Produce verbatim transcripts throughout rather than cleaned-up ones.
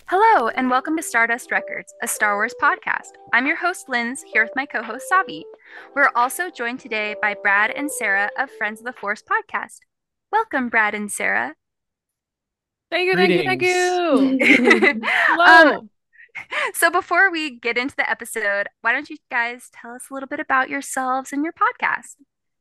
Hello, and welcome to Stardust Records, a Star Wars podcast. I'm your host, Linz, here with my co host, Savi. We're also joined today by Brad and Sarah of Friends of the Force podcast. Welcome, Brad and Sarah. Thank you, thank you, thank Greetings. you. um, Hello. so, before we get into the episode, why don't you guys tell us a little bit about yourselves and your podcast?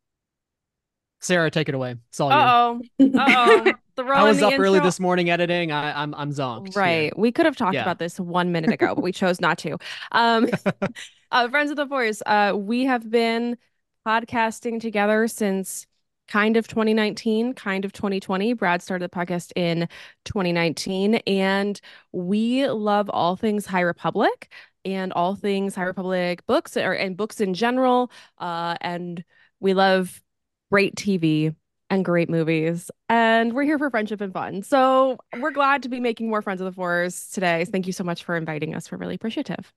Sarah, take it away. It's all you. Uh-oh. Uh-oh. I Throw in was the up early intro. this morning editing. I, I'm I'm zonked here. Right. We could have talked Yeah. about this one minute ago, but we chose not to. Um, uh, Friends of the Force, uh, we have been podcasting together since kind of twenty nineteen, kind of twenty twenty. Brad started the podcast in twenty nineteen, and we love all things High Republic and all things High Republic books or and books in general. Uh, and we love great T V and great movies. And we're here for friendship and fun. So we're glad to be making more Friends of the Force today. Thank you so much for inviting us. We're really appreciative.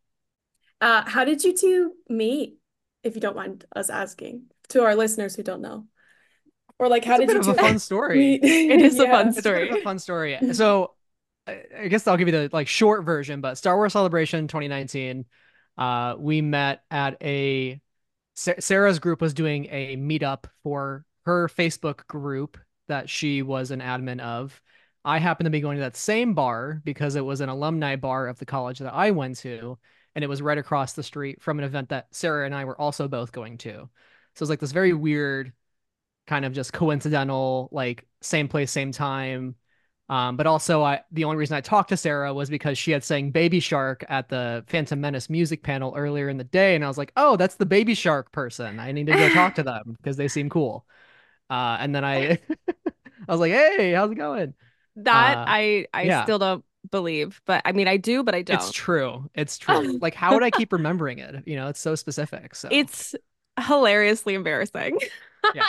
Uh, how did you two meet, if you don't mind us asking, to our listeners who don't know? Or like, how It's a did bit you of a two fun story. meet? It is a fun Yeah. It's a bit of story. a fun story. So I I guess I'll give you the like short version, but Star Wars Celebration twenty nineteen, uh, we met at a Sa- Sarah's group was doing a meetup for her Facebook group that she was an admin of. I happened to be going to that same bar because it was an alumni bar of the college that I went to, and it was right across the street from an event that Sarah and I were also both going to. So it was like this very weird, kind of just coincidental, like same place, same time. Um, but also, I the only reason I talked to Sarah was because she had sang Baby Shark at the Phantom Menace music panel earlier in the day, and I was like, "Oh, that's the Baby Shark person. I need to go talk to them because they seem cool." Uh, and then I, I was like, "Hey, how's it going?" That Uh, I I yeah, still don't believe, but I mean I do, but I it's don't. true. It's true. Like, how would I keep remembering it? You know, it's so specific. So It's hilariously embarrassing. yeah.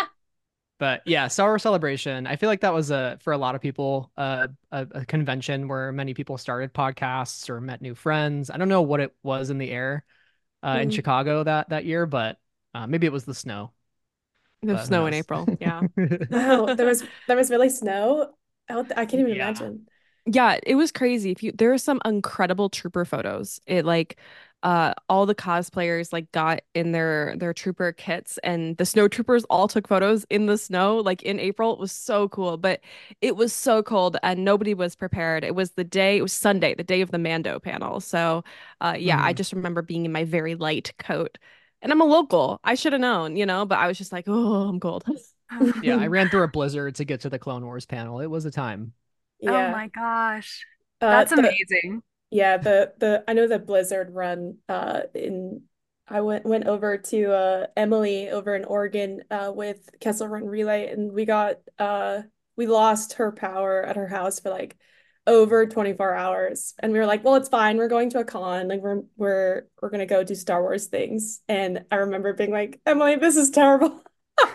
But yeah, Star Wars Celebration. I feel like that was a for a lot of people uh, a, a convention where many people started podcasts or met new friends. I don't know what it was in the air uh, in Mhm. Chicago that that year, but uh, maybe it was the snow. The But who snow in knows? April. Yeah. Oh, there was there was really snow out th- I can't even Yeah. imagine. Yeah, it was crazy. If you there are some incredible trooper photos. It like uh all the cosplayers like got in their their trooper kits and the snow troopers all took photos in the snow like in April. It was so cool, but it was so cold and nobody was prepared. It was the day, it was Sunday, the day of the Mando panel. So, uh yeah, I Mhm. just remember being in my very light coat. And I'm a local. I should have known, you know, but I was just like, "Oh, I'm cold." Yeah, I ran through a blizzard to get to the Clone Wars panel. It was a time. Oh Yeah. my gosh, Uh, that's the amazing. yeah, the the I know the Blizzard run uh in I went went over to uh Emily over in Oregon uh with Kessel Run Relay, and we got uh we lost her power at her house for like over twenty-four hours, and we were like, well, it's fine, we're going to a con, like we're we're we're gonna go do Star Wars things. And I remember being like, Emily, this is terrible.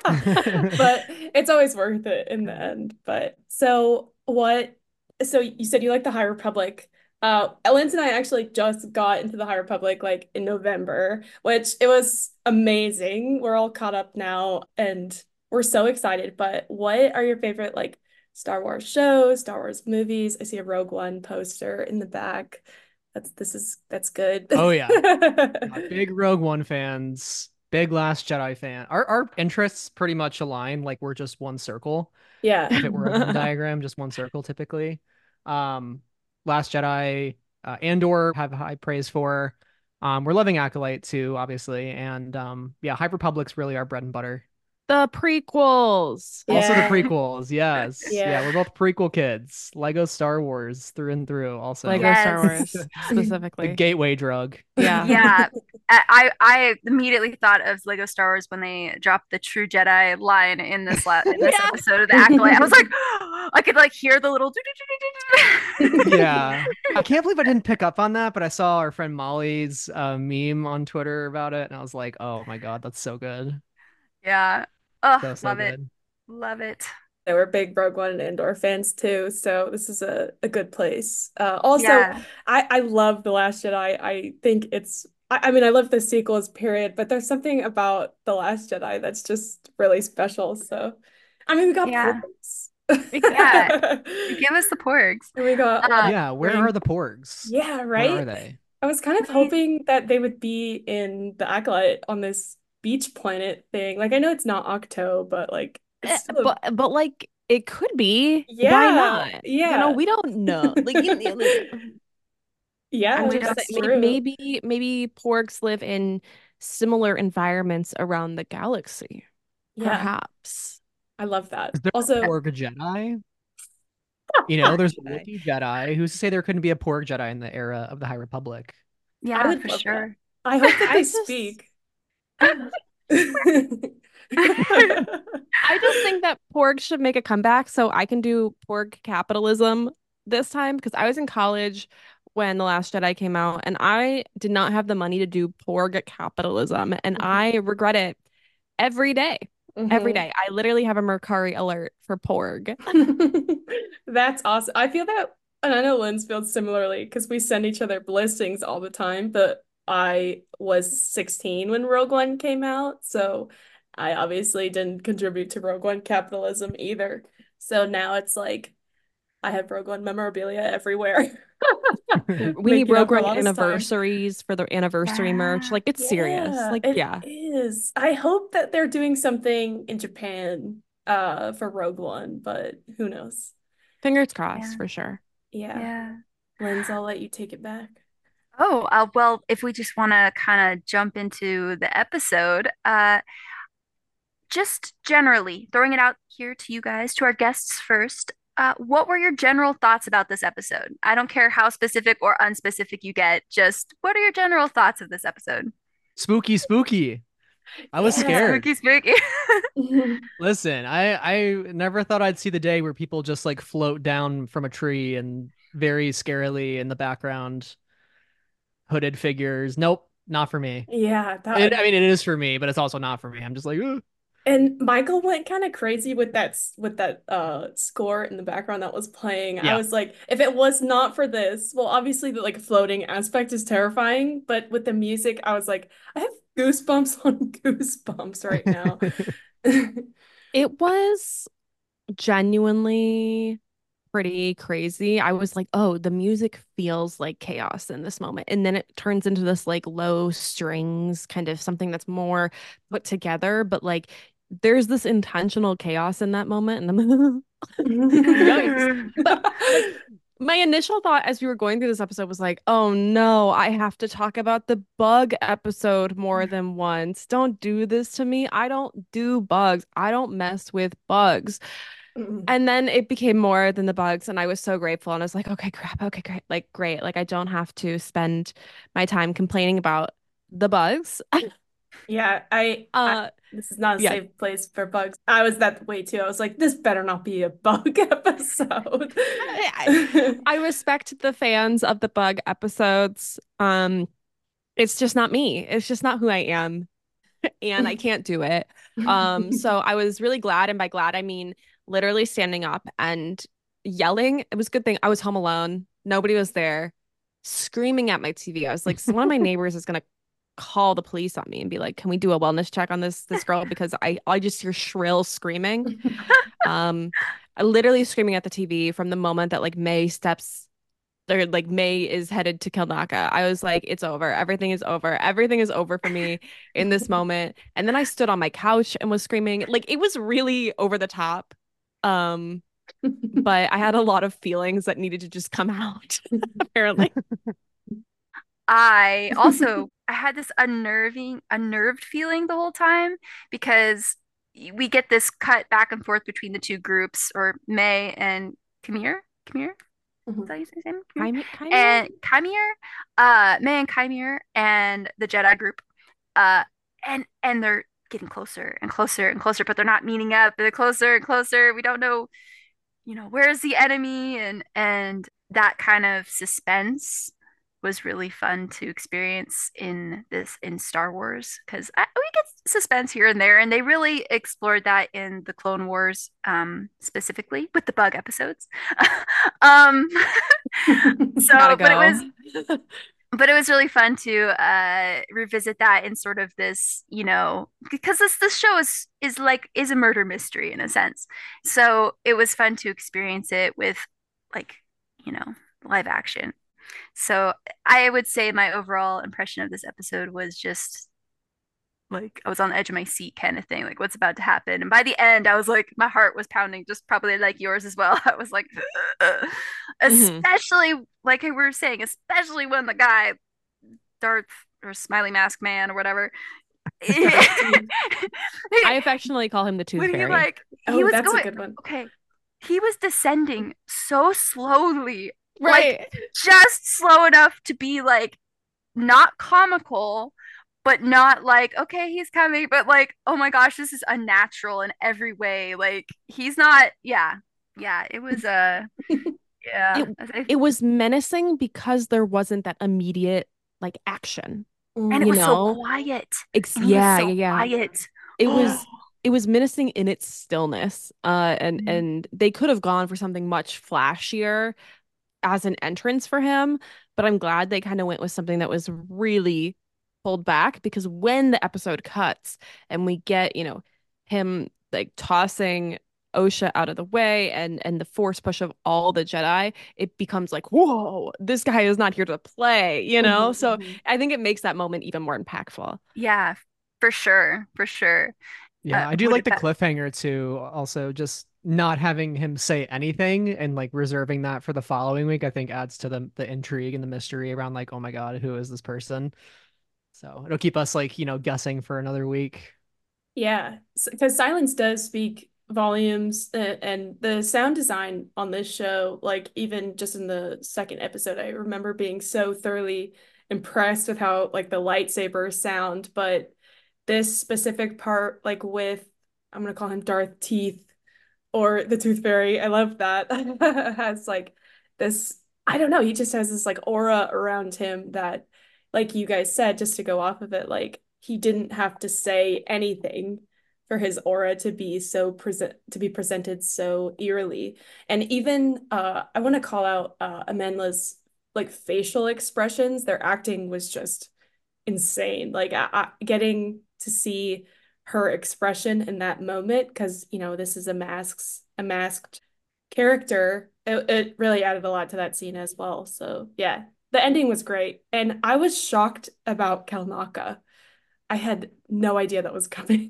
But it's always worth it in the end. But so what so you said you like the High Republic. Uh, Ellen and I actually just got into the High Republic like in November, which it was amazing. We're all caught up now and we're so excited. But what are your favorite like Star Wars shows, Star Wars movies? I see a Rogue One poster in the back. That's this is that's good. Oh yeah. Uh, big Rogue One fans, big Last Jedi fan. Our our interests pretty much align. Like we're just one circle. Yeah. If it were a Venn diagram, just one circle typically. Um, Last Jedi, uh, Andor have high praise for. Um, we're loving Acolyte too, obviously, and um, yeah, High Republic's really our bread and butter. The prequels. Also the Yeah. prequels, yes, yeah, Yeah. we're both prequel kids. Lego Star Wars through and through. Also, Lego Star Yes. Wars the specifically. gateway drug. Yeah. Yeah, I I immediately thought of Lego Star Wars when they dropped the True Jedi line in this la in this Yeah. episode of the Acolyte. I was like, I could like hear the little. Yeah. I can't believe I didn't pick up on that, but I saw our friend Molly's uh, meme on Twitter about it, and I was like, oh my God, that's so good. Yeah. Oh, So, so love it. good. Love it. They were big Rogue One and Andor fans too, so this is a, a good place. Uh, also, Yeah. I, I love The Last Jedi. I think it's, I, I mean, I love the sequels, period, but there's something about The Last Jedi that's just really special. So, I mean, we got Yeah. portals. Yeah, give us the porgs. And we got Uh, like Yeah, where ring. are the porgs? Yeah, Where are right? they? I was kind of right. hoping that they would be in the Acolyte on this beach planet thing. Like I know it's not Octo, but like Eh, it's still a but but like it could be. Why yeah, not? You know, yeah. we don't know. Like you, you- like, I'm Yeah, We just don't saying, that's may- true. maybe maybe porgs live in similar environments around the galaxy. Yeah, Perhaps. I love that. Is there a Also, porg Jedi? You know, there's a Jedi. Wookiee Jedi. Who's to say there couldn't be a porg Jedi in the era of the High Republic? I Yeah, would for love that. sure. I hope that I they just speak. I just think that porg should make a comeback so I can do porg capitalism this time because I was in college when The Last Jedi came out and I did not have the money to do porg capitalism and I regret it every day. Every Mhm. day. I literally have a Mercari alert for porg. That's awesome. I feel that, and I know Lynn's feels similarly because we send each other listings all the time, but I was sixteen when Rogue One came out, so I obviously didn't contribute to Rogue One capitalism either. So now it's like I have Rogue One memorabilia everywhere, We need making up Rogue for One lost time. anniversaries for the anniversary merch. Yeah. Like it's serious. Yeah, Like, it yeah. is. I hope that they're doing something in Japan uh for Rogue One, but who knows? Fingers crossed Yeah. for sure. Yeah. Yeah. Lens, I'll let you take it back. Oh, uh, well, if we just want to kind of jump into the episode, uh, just generally throwing it out here to you guys, to our guests first. Uh, what were your general thoughts about this episode? I don't care how specific or unspecific you get, just what are your general thoughts of this episode? Spooky, spooky. I was Yeah. scared. Spooky, spooky. Listen, I I never thought I'd see the day where people just like float down from a tree and very scarily in the background, hooded figures. Nope, not for me. Yeah, It, that I mean, it is for me, but it's also not for me. I'm just like, "Ugh." and Michael went kind of crazy with that s- with that uh score in the background that was playing. I Yeah. was like, if it was not for this, well, obviously the like floating aspect is terrifying, but with the music, I was like, I have goosebumps on goosebumps right now. It was genuinely pretty crazy. I was like, oh, the music feels like chaos in this moment. And then it turns into this like low strings, kind of something that's more put together. But like there's this intentional chaos in that moment. And I'm yikes. But like my initial thought as we were going through this episode was like, oh no, I have to talk about the bug episode more than once. Don't do this to me. I don't do bugs. I don't mess with bugs. And then it became more than the bugs, and I was so grateful. And I was like, okay, crap, okay, great, like great. Like I don't have to spend my time complaining about the bugs. Yeah, I, I Uh, this is not a yeah. safe place for bugs. I was that way too. I was like, this better not be a bug episode. I, I respect the fans of the bug episodes. Um, it's just not me. It's just not who I am, and I can't do it. Um, so I was really glad, and by glad I mean literally standing up and yelling. It was a good thing I was home alone. Nobody was there, screaming at my T V. I was like, so one of my neighbors is gonna call the police on me and be like, "Can we do a wellness check on this this girl?" Because I I just hear shrill screaming. Um, I literally screaming at the T V from the moment that like May steps or like May is headed to Kilnaka. I was like, it's over. Everything is over. Everything is over for me in this moment. And then I stood on my couch and was screaming. Like it was really over the top. Um, but I had a lot of feelings that needed to just come out, apparently. I also I had this unnerving, unnerved feeling the whole time because we get this cut back and forth between the two groups, or May and Kamir. Kamir? Is that how you say his name? Kamir? Chimera? Chimera? And Chimere, uh, May and Chimere and the Jedi group, uh, and and they're getting closer and closer and closer, but they're not meeting up. They're closer and closer. We don't know, you know, where's the enemy, and and that kind of suspense was really fun to experience in this in Star Wars because we get suspense here and there, and they really explored that in the Clone Wars, um, specifically with the bug episodes. um, Gotta so, but it was go. but it was really fun to uh revisit that in sort of this, you know, because this this show is is like is a murder mystery in a sense. So it was fun to experience it with like, you know, live action. So I would say my overall impression of this episode was just like I was on the edge of my seat kind of thing, like what's about to happen. And by the end, I was like, my heart was pounding, just probably like yours as well. I was like, hmm especially like we were saying, especially when the guy, Darth or Smiley Mask Man or whatever, Darth Teeth. I affectionately call him the Tooth when he Fairy. like he Oh, was that's a going, good one. okay, he was descending so slowly, like Right. just slow enough to be like not comical, but not like, okay, he's coming, but like, oh my gosh, this is unnatural in every way. Like he's not, yeah, yeah, it was uh yeah. It I- it was menacing because there wasn't that immediate like action, and it you was so know? quiet. Ex And he was yeah, so yeah, yeah. quiet. It Yeah. was it was menacing in its stillness. Uh and Mhm. and they could have gone for something much flashier as an entrance for him, but I'm glad they kind of went with something that was really pulled back because when the episode cuts and we get, you know, him like tossing Osha out of the way and and the force push of all the Jedi, it becomes like, whoa, this guy is not here to play, you know? Mhm, So mhm. I think it makes that moment even more impactful. Yeah, for sure, for sure. Uh, Yeah, I do would like it the that cliffhanger too. Also, just not having him say anything and like reserving that for the following week, I think adds to the the intrigue and the mystery around like, oh my God, who is this person? So it'll keep us like, you know, guessing for another week. Yeah, because silence does speak volumes, uh, and the sound design on this show, like even just in the second episode, I remember being so thoroughly impressed with how like the lightsabers sound, but this specific part, like with I'm gonna call him Darth Teeth or the Tooth Fairy, I love that. Has like this, I don't know, he just has this like aura around him that, like you guys said, just to go off of it, like he didn't have to say anything for his aura to be so present to be presented so eerily. And even uh I want to call out uh Amenla's like facial expressions. Their acting was just insane. Like I, I, getting to see her expression in that moment, because you know this is a masks a masked character. It, it really added a lot to that scene as well. So yeah, the ending was great, and I was shocked about Kalnaka. I had no idea that was coming.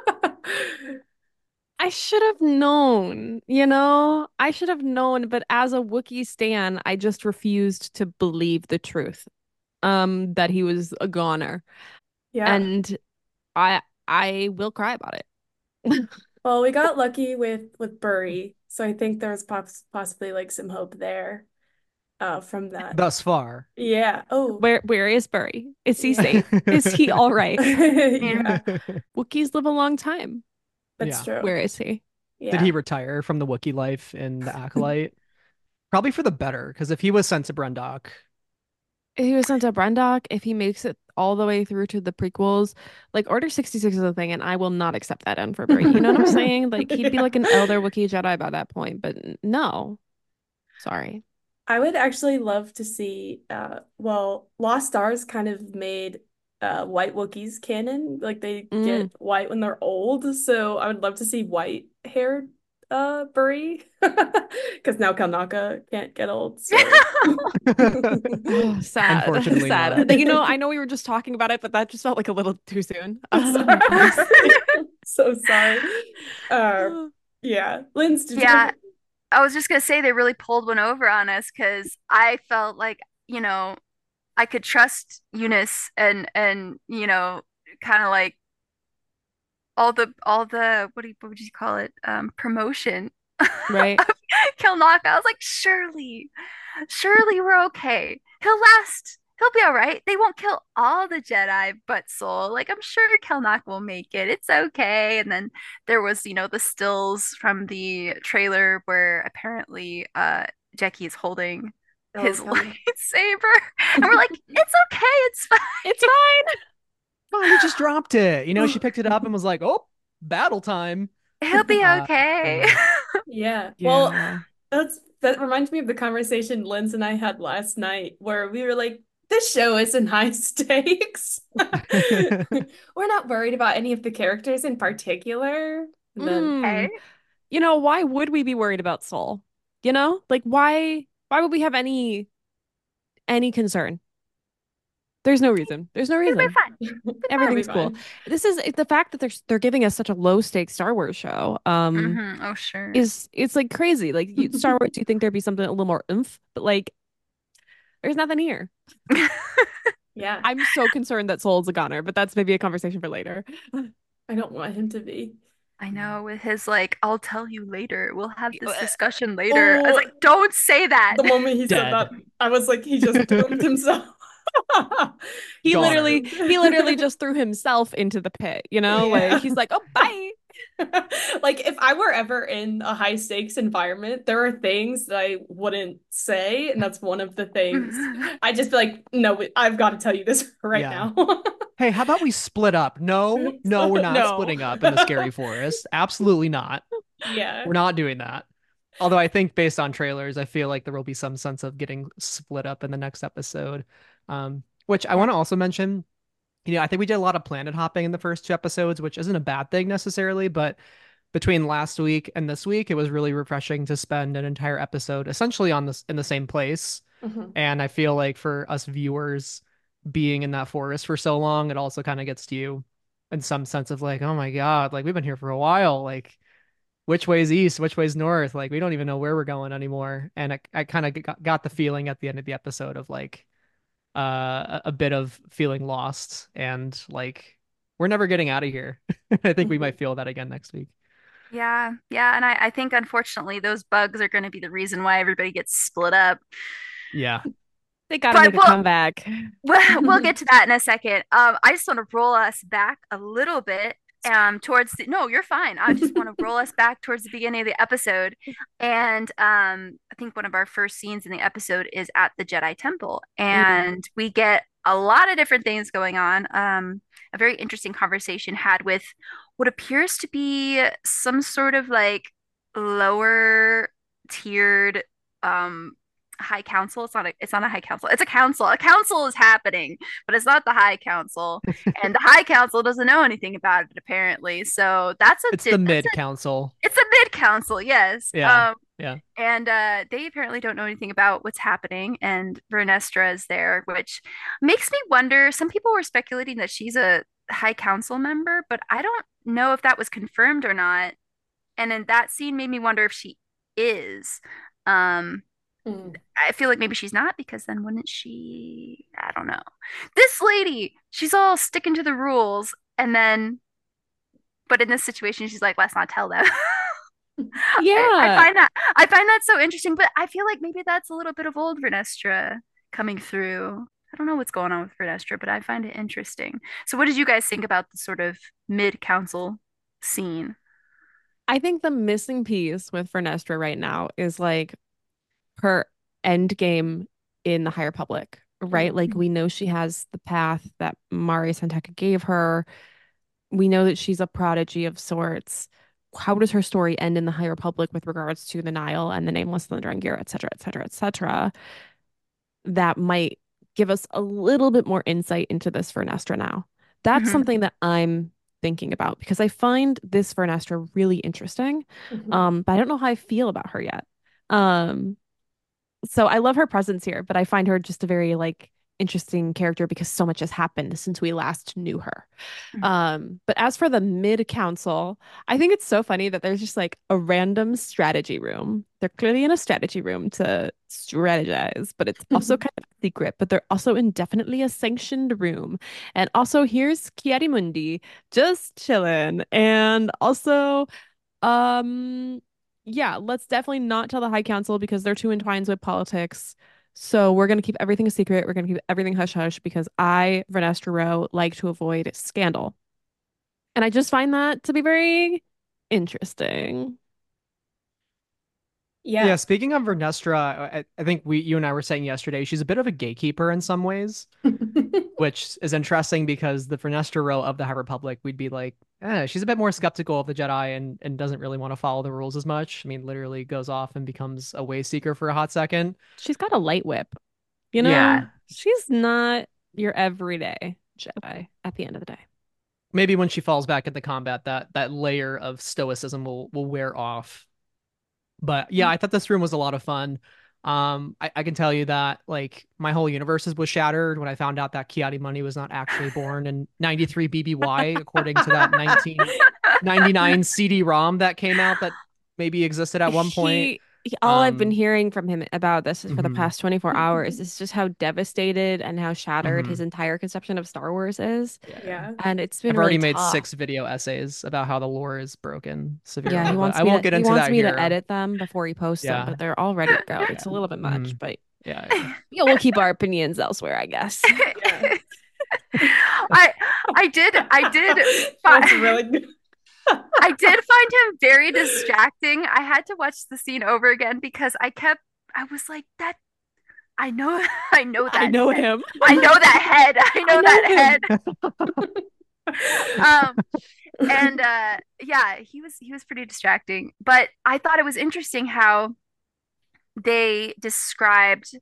I should have known, you know? I should have known, but as a Wookiee stan, I just refused to believe the truth, um, that he was a goner. Yeah. And I I will cry about it. Well, we got lucky with with Burry, so I think there's poss possibly like some hope there uh from that. Thus far. Yeah. Oh. Where where is Burry? Is he Yeah. safe? Is he all right? yeah. Yeah, Wookiees live a long time. that's Yeah. true. Where is he? Did he Yeah. retire from the Wookiee life in the Acolyte? Probably for the better, because if he was sent to Brendok, If he was sent to Brendok, if he makes it all the way through to the prequels, like Order sixty-six is a thing, and I will not accept that end for Burry. You know what I'm saying? Like he'd be like an Yeah. elder Wookiee Jedi by that point, but n- no. Sorry. I would actually love to see uh well, Lost Stars kind of made uh white Wookiees canon. Like they Mm. get white when they're old. So I would love to see white haired uh Burry. Because now Kalnaka can't get old. So Oh, sad. unfortunately not. Sad. You know, I know we were just talking about it, but that just felt like a little too soon. I'm Um, sorry. honestly. So sorry. Uh yeah. Linz, did you Yeah, have I was just gonna say they really pulled one over on us because I felt like, you know, I could trust Eunice and and you know, kind of like all the all the what do you, what would you call it? Um, promotion of Right. Kilnocka. I was like, surely, surely we're okay. He'll last. He'll be all right. They won't kill all the Jedi, but Soul. Like I'm sure Kelnock will make it. It's okay. And then there was, you know, the stills from the trailer where apparently uh Jackie's holding oh his come. lightsaber. And we're like, it's okay, it's fine. It's fine. Oh, he just dropped it. You know, she picked it up and was like, "Oh, battle time." He'll be Uh, okay. yeah, Yeah. Well, Yeah. that's that reminds me of the conversation Linz and I had last night where we were like, this show isn't high stakes. We're not worried about any of the characters in particular. And then Mm. Okay. You know, why would we be worried about Soul? You know, like why why would we have any any concern? There's no reason. There's no It'll be reason. fun. It'll be that'll be Everything's cool. fine. This is the fact that they're they're giving us such a low stakes Star Wars show. Um, fun. hmm Oh, sure. is it's like crazy. Like you, Star Wars, you think there'd be something a little more oomph, but like there's nothing here. Yeah, I'm so concerned that Soul's a goner, but that's maybe a conversation for later. I don't want him to be. I know with his like, I'll tell you later. We'll have this Uh, discussion later. I was Oh, like, don't say that. the moment he said Dead. that, I was like, he just doomed himself. He Goner. literally he literally just threw himself into the pit, you know? Yeah. Like he's like, "Oh, bye." Like if I were ever in a high stakes environment, there are things that I wouldn't say, and that's one of the things. I just be like, no, I've got to tell you this right Yeah. now. Hey, how about we split up? No, no, we're not No. splitting up in the scary forest. Absolutely not. Yeah. We're not doing that. Although I think based on trailers, I feel like there will be some sense of getting split up in the next episode. Um, which I want to also mention, you know, I think we did a lot of planet hopping in the first two episodes, which isn't a bad thing necessarily, but between last week and this week, it was really refreshing to spend an entire episode essentially on this in the same place. Mhm. And I feel like for us viewers being in that forest for so long, it also kind of gets to you in some sense of like, oh my God, like we've been here for a while. Like, which way's east, which way's north? Like, we don't even know where we're going anymore. And I, I kind of got, got the feeling at the end of the episode of like uh, a, a bit of feeling lost and like, we're never getting out of here. I think we Mhm. might feel that again next week. Yeah, yeah, and I, I think unfortunately those bugs are going to be the reason why everybody gets split up. Yeah. They gotta But make a we'll comeback. we'll, we'll get to that in a second. Um, I just want to roll us back a little bit um towards the, no, you're fine. I just want to roll us back towards the beginning of the episode. And um I think one of our first scenes in the episode is at the Jedi Temple, and we get a lot of different things going on. Um, a very interesting conversation had with what appears to be some sort of like lower tiered um high council. It's not a it's not a high council. It's a council. A council is happening, but it's not the high council. And the high council doesn't know anything about it apparently. So that's a It's di- the that's mid a council. it's a mid council, yes. Yeah. Um Yeah. and uh, they apparently don't know anything about what's happening. And Vernestra is there, which makes me wonder. Some people were speculating that she's a high council member, but I don't know if that was confirmed or not. And then that scene made me wonder if she is. Um, Mm. I feel like maybe she's not, because then wouldn't she? I don't know. This lady, she's all sticking to the rules, and then, but in this situation, she's like, let's not tell them. I, I Yeah. find that I find that so interesting, but I feel like maybe that's a little bit of old Vernestra coming through. I don't know what's going on with Vernestra, but I find it interesting. So, what did you guys think about the sort of mid-council scene? I think the missing piece with Vernestra right now is like her end game in the High Republic, right? Like Mhm. we know she has the path that Mari Santeca gave her. We know that she's a prodigy of sorts. How does her story end in the High Republic with regards to the Nile and the Nameless and the Drangir, et cetera, et cetera, et cetera? That might give us a little bit more insight into this Vernestra now. That's Mhm. something that I'm thinking about because I find this Vernestra really interesting. Mhm. Um, but I don't know how I feel about her yet. Um, so I love her presence here, but I find her just a very like interesting character because so much has happened since we last knew her. Mhm. Um, but as for the mid council, I think it's so funny that there's just like a random strategy room. They're clearly in a strategy room to strategize, but it's also kind of secret, but they're also indefinitely a sanctioned room. And also here's Kiarimundi just chilling. And also um, yeah, let's definitely not tell the High Council because they're too entwined with politics. So we're gonna keep everything a secret. We're gonna keep everything hush hush because I, Vernestra Rowe, like to avoid scandal. And I just find that to be very interesting. Yeah, Yeah. speaking of Vernestra, I, I think we you and I were saying yesterday, she's a bit of a gatekeeper in some ways, which is interesting because the Vernestra row of the High Republic, we'd be like, eh, she's a bit more skeptical of the Jedi and and doesn't really want to follow the rules as much. I mean, literally goes off and becomes a way seeker for a hot second. She's got a light whip, you Yeah. know? Yeah. She's not your everyday Jedi at the end of the day. Maybe when she falls back into combat, that that layer of stoicism will will wear off. But yeah, I thought this room was a lot of fun. Um, I, I can tell you that like my whole universe was shattered when I found out that Ki-Adi-Mundi was not actually born in ninety-three B B Y, according to that nineteen ninety-nine C D-ROM that came out that maybe existed at one point. He, he- all I've been Um, hearing from him about this is for the mhm, past twenty-four hours is just how devastated and how shattered his mhm. entire conception of Star Wars is. Yeah. Yeah. And it's been I've already really made tough. six video essays about how the lore is broken Yeah, severely, he but wants I me won't to get he into wants that me to here. edit them before he posts them, Yeah. but they're all ready to go. It's a Yeah. little bit much, Mhm. but Yeah, yeah. yeah, we'll keep our opinions elsewhere, I guess. Yeah. I I did I did That's fi- really good. I did find him very distracting. I had to watch the scene over again because I kept I was like that I know I know that I know head. him. I know that head. I know know that him. head. Um and uh yeah, he was he was pretty distracting. But I thought it was interesting how they described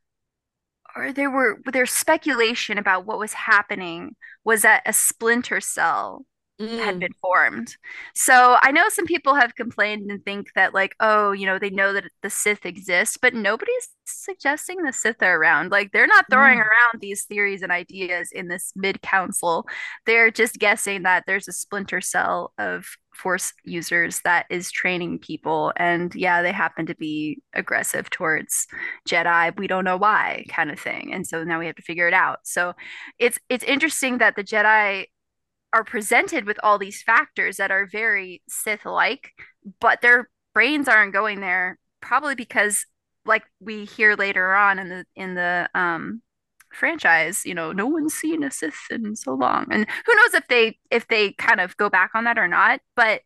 or there were there's speculation about what was happening was that a splinter cell had Mm. been formed. So I know some people have complained and think that like, oh, you know, they know that the Sith exist, but nobody's suggesting the Sith are around. Like they're not throwing No. around these theories and ideas in this mid-council. They're just guessing that there's a splinter cell of Force users that is training people. And yeah, they happen to be aggressive towards Jedi. We don't know why, kind of thing. And so now we have to figure it out. So it's it's interesting that the Jedi are presented with all these factors that are very Sith-like, but their brains aren't going there, probably because, like we hear later on in the in the um, franchise, you know, no one's seen a Sith in so long, and who knows if they if they kind of go back on that or not. But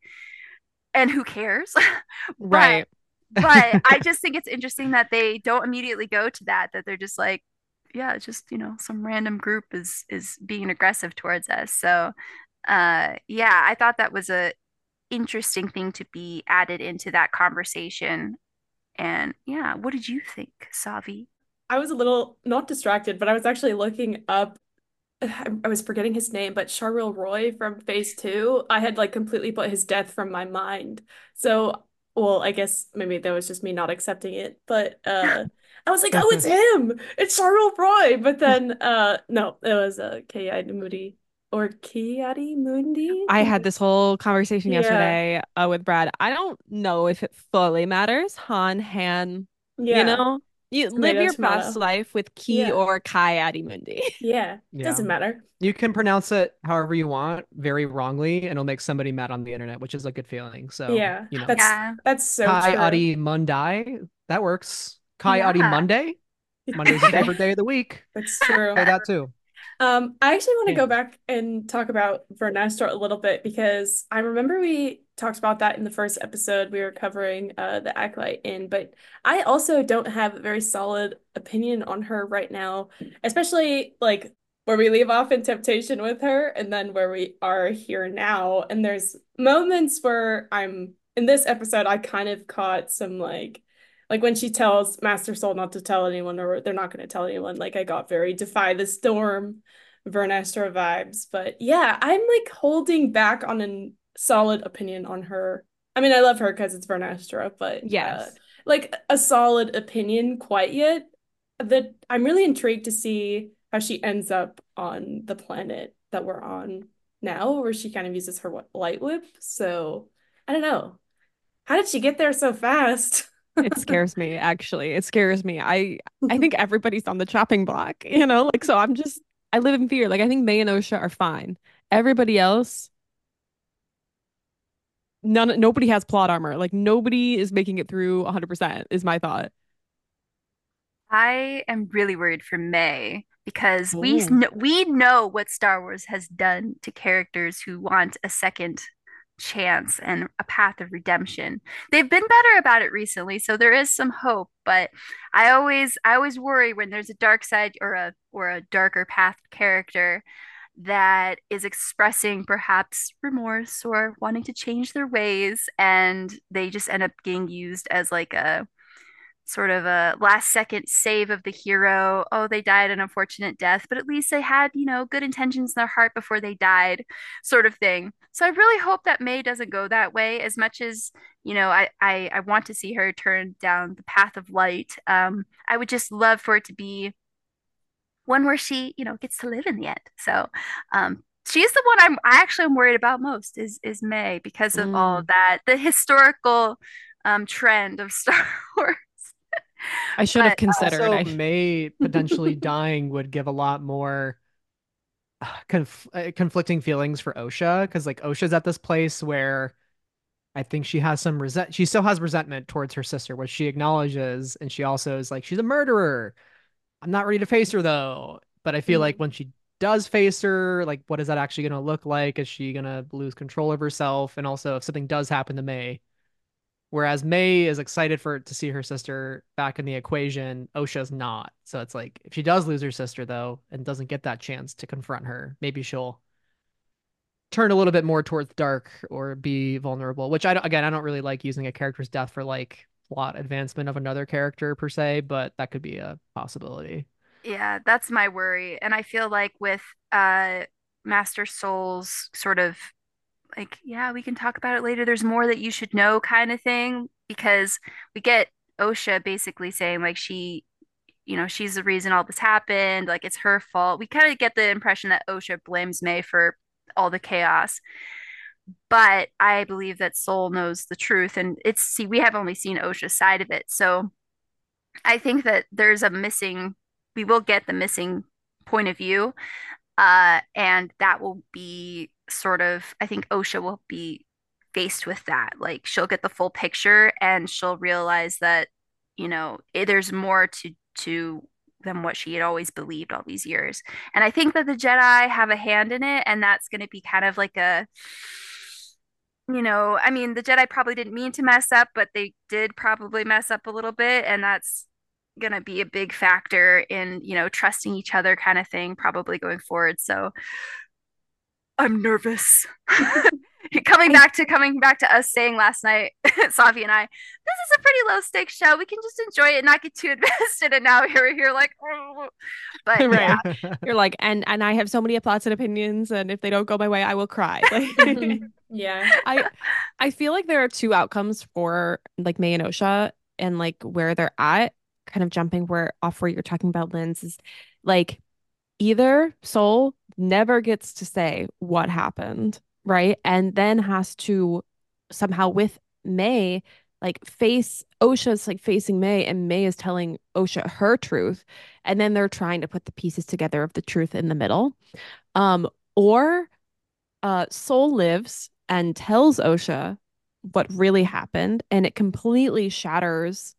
and who cares? but Right. but I just think it's interesting that they don't immediately go to that, that they're just like, yeah, it's just, you know, some random group is is being aggressive towards us. So, uh, yeah, I thought that was a interesting thing to be added into that conversation. And yeah, what did you think, Savi? I was a little not distracted, but I was actually looking up. I, I was forgetting his name, but Charil Roy from Phase Two. I had like completely put his death from my mind. So, well, I guess maybe that was just me not accepting it. But uh, I was like, oh, it's him. It's Charil Roy. But then, uh, no, it was uh, Ki-Adi-Mundi or Ki-Adi-Mundi. I had this whole conversation Yeah, yesterday uh, with Brad. I don't know if it fully matters. Han, Han, you yeah. know, you live Tomato, your best tomato. life with Ki Yeah, or Ki-Adi-Mundi. yeah. Yeah. Doesn't matter. You can pronounce it however you want, very wrongly, and it'll make somebody mad on the internet, which is a good feeling. So, Yeah, you know, that's Yeah, that's so Kai true. Adi Monday, that works. Kai Adi yeah. Monday, Monday's your favorite day of the week. That's true. Say that too. Um, I actually want to go Yeah. back and talk about Vernestor a little bit because I remember we talked about that in the first episode we were covering uh the Acolyte in, but I also don't have a very solid opinion on her right now, especially like where we leave off in Temptation with her and then where we are here now. And there's moments where I'm in this episode, I kind of caught some like like when she tells Master Soul not to tell anyone or they're not going to tell anyone, like I got very Defy the Storm Vernestra vibes. But yeah, I'm like holding back on a solid opinion on her. I mean, I love her because it's Vernestra, but uh Yes. like a solid opinion quite yet. That I'm really intrigued to see how she ends up on the planet that we're on now, where she kind of uses her light whip. So I don't know. How did she get there so fast? It scares me, actually. It scares me. I I think everybody's on the chopping block, you know? Like, so I'm just I live in fear. Like, I think May and Osha are fine. Everybody else, none nobody has plot armor. Like, nobody is making it through one hundred percent is my thought. I am really worried for May because we Oh. kn we know what Star Wars has done to characters who want a second chance and a path of redemption. They've been better about it recently, so there is some hope, but I always I always worry when there's a dark side or a or a darker path character that is expressing perhaps remorse or wanting to change their ways and they just end up getting used as like a sort of a last second save of the hero. Oh, they died an unfortunate death, but at least they had, you know, good intentions in their heart before they died, sort of thing. So I really hope that May doesn't go that way as much as, you know, I I, I want to see her turn down the path of light. Um, I would just love for it to be one where she, you know, gets to live in the end. So, um, she's the one I'm I actually am worried about most is is May because of all of Mm. that, the historical um trend of Star Wars. I should have But considered. Also, I May potentially dying would give a lot more uh, conf uh, conflicting feelings for Osha because like Osha's at this place where I think she has some resent she still has resentment towards her sister, which she acknowledges, and she also is like, she's a murderer. I'm not ready to face her though. But I feel like Mhm. when she does face her, like what is that actually gonna look like? Is she gonna lose control of herself? And also if something does happen to May, whereas May is excited for to see her sister back in the equation, Osha's not. So it's like if she does lose her sister though and doesn't get that chance to confront her, maybe she'll turn a little bit more towards dark or be vulnerable, which I don't, again, I don't really like using a character's death for like plot advancement of another character per se, but that could be a possibility. yeah, that's my worry. And I feel like with uh Master Soul's sort of like, yeah, we can talk about it later. There's more that you should know kind of thing because we get Osha basically saying like she, you know, she's the reason all this happened, like it's her fault. We kind of get the impression that Osha blames May for all the chaos. But I believe that Soul knows the truth and it's see, we have only seen Osha's side of it. So I think that there's a missing, we will get the missing point of view. Uh, and that will be sort of, I think Osha will be faced with that. Like she'll get the full picture and she'll realize that, you know, eh, there's more to to than what she had always believed all these years. And I think that the Jedi have a hand in it, and that's going to be kind of like a, you know, I mean, the Jedi probably didn't mean to mess up, but they did probably mess up a little bit, and that's going to be a big factor in, you know, trusting each other kind of thing, probably going forward. So I'm nervous. Coming I back to coming back to us saying last night, Savi and I, this is a pretty low stakes show. We can just enjoy it and not get too invested. And now here we're here like, oh. But yeah, right. You're like, and and I have so many thoughts and opinions, and if they don't go my way, I will cry. Like Mhm. Yeah. I I feel like there are two outcomes for like May and Osha and like where they're at, kind of jumping where off where you're talking about Lynn's is like either Soul never gets to say what happened, right? And then has to somehow with May, like face Osha's like facing May, and May is telling Osha her truth. And then they're trying to put the pieces together of the truth in the middle. Um, or uh, Soul lives and tells Osha what really happened, and it completely shatters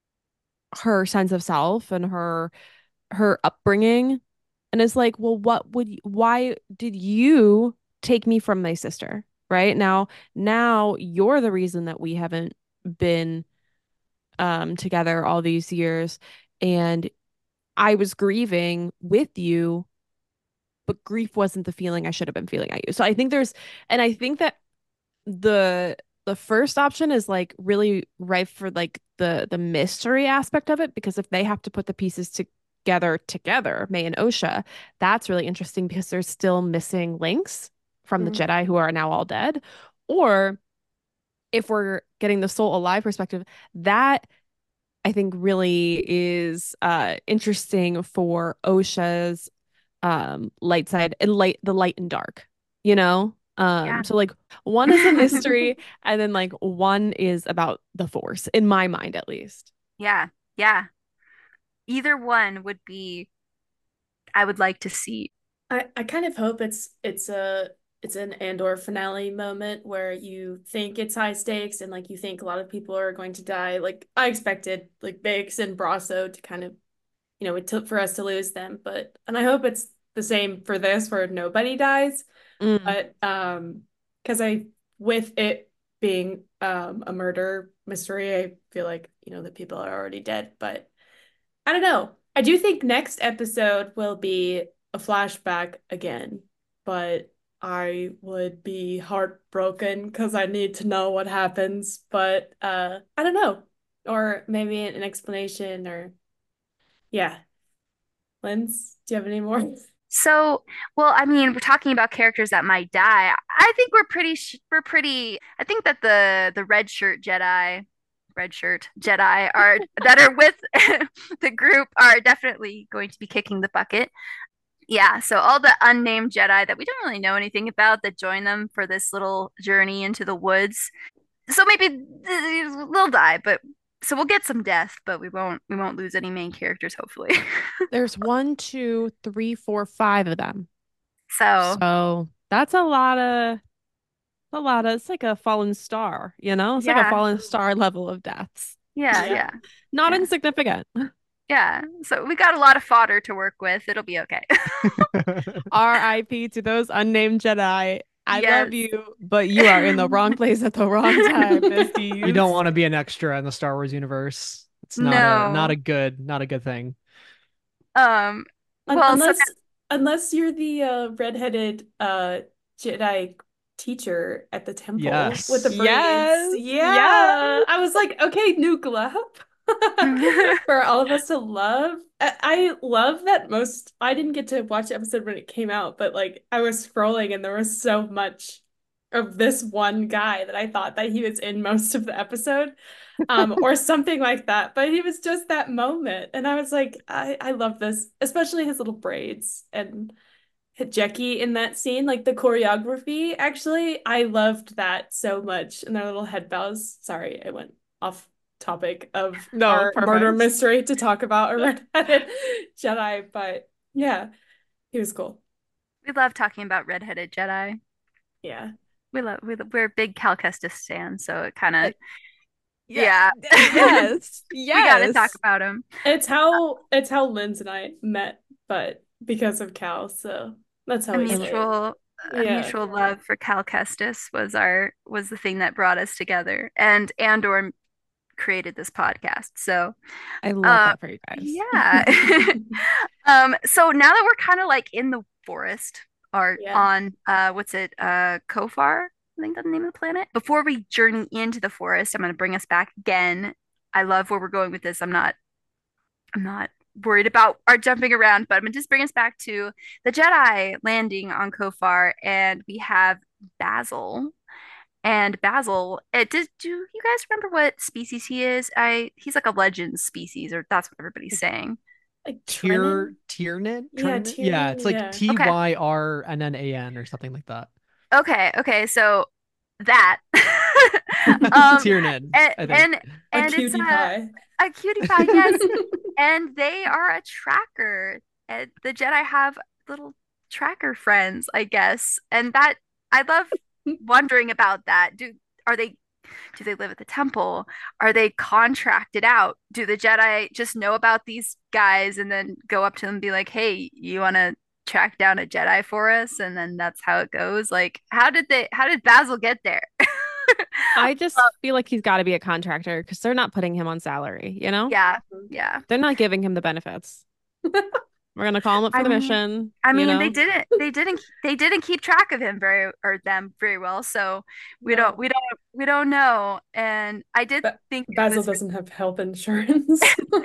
her sense of self and her her upbringing and it's like, well, what would you, why did you take me from my sister? Right now, now you're the reason that we haven't been um together all these years. And I was grieving with you, but grief wasn't the feeling I should have been feeling at you. So I think there's, and I think that the the first option is like really ripe for like the the mystery aspect of it because if they have to put the pieces together together, May and Osha, that's really interesting because there's still missing links from the Mhm. Jedi who are now all dead. Or if we're getting the soul alive perspective, that I think really is uh interesting for Osha's um light side and light the light and dark, you know? yeah. Um so like one is a mystery and then like one is about the force in my mind at least. Yeah, yeah. Either one would be, I would like to see. I, I kind of hope it's it's a it's an Andor finale moment where you think it's high stakes and like you think a lot of people are going to die. Like I expected like Biggs and Brasso to kind of, you know, it took for us to lose them, but and I hope it's the same for this where nobody dies. Mm. But um because I with it being um a murder mystery, I feel like, you know, the people are already dead, but I don't know. I do think next episode will be a flashback again, but I would be heartbroken because I need to know what happens. But uh, I don't know. or maybe an explanation or yeah. Linz, do you have any more? So, well, I mean, we're talking about characters that might die. I think we're pretty, sh we're pretty, I think that the the red shirt Jedi, red shirt Jedi are that are with the group are definitely going to be kicking the bucket. Yeah, so all the unnamed Jedi that we don't really know anything about that join them for this little journey into the woods. So maybe they'll die, but so we'll get some death, but we won't we won't lose any main characters, hopefully. There's one, two, three, four, five of them. So So that's a lot of a lot of it's like a fallen star, you know? It's like a yeah, fallen star level of deaths. yeah, Yeah. yeah, Not yeah, insignificant. yeah. So we got a lot of fodder to work with. It'll be okay. R I P to those unnamed Jedi. I Yes. love you, but you are in the wrong place at the wrong time, besties. You don't want to be an extra in the Star Wars universe. It's not a not No. a good not a good thing. Um, Un- well, so unless unless you're the uh redheaded uh Jedi teacher at the temple Yes. with the braids. Yes, Yeah. yes. I was like, okay, new glove for all of us to love. I, I love that most I didn't get to watch the episode when it came out, but like I was scrolling and there was so much of this one guy that I thought that he was in most of the episode. Um, or something like that. But he was just that moment. And I was like, I, I love this, especially his little braids and Jackie in that scene, like the choreography. Actually, I loved that so much. And their little head bows. Sorry, I went off topic of No, our murder perfect. mystery to talk about a red-headed Jedi. But yeah, he was cool. we love talking about redheaded Jedi. Yeah. We love we, we're big Cal Kestis fans, so it kind of Uh, yeah. Yes. We got to talk Yes. about him. It's how it's how Linz and I met, but because of Cal, so that's how A we say it. mutual a Yeah. mutual love for Cal Kestis was our was the thing that brought us together, and Andor created this podcast. So I love uh, that for you guys. yeah. um, so now that we're kind of like in the forest or Yeah. on uh what's it, uh Kofar, I think that's the name of the planet. Before we journey into the forest, I'm gonna bring us back again. I love where we're going with this. I'm not I'm not worried about our jumping around, but I'm gonna just bring us back to the Jedi landing on Kofar, and we have Basil. And Basil, it did do you guys remember what species he is? I he's like a legend species, or that's what everybody's saying. Like Tier Trenin? Tiernan? Yeah, Tiernan? Yeah, it's Tiernan, like yeah. T Okay. Y R and then A N or something like that. Okay, okay, so that um Tiernan, and I think. and, A and it's cutie a, pie. a cutie pie, yes. And they are a tracker. And the Jedi have little tracker friends, I guess. And that I love wondering about that. Do are they do they live at the temple? Are they contracted out? Do the Jedi just know about these guys and then go up to them and be like, "Hey, you want to track down a Jedi for us?" And then that's how it goes. Like, how did they how did Basil get there? I just feel like he's got to be a contractor because they're not putting him on salary, you know? Yeah, yeah. They're not giving him the benefits. We're gonna call him up for I the mean- mission. I you mean, know? they didn't they didn't they didn't keep track of him very or them very well, so we No. don't we don't we don't know. And I did Ba- think it Basil was doesn't have health insurance.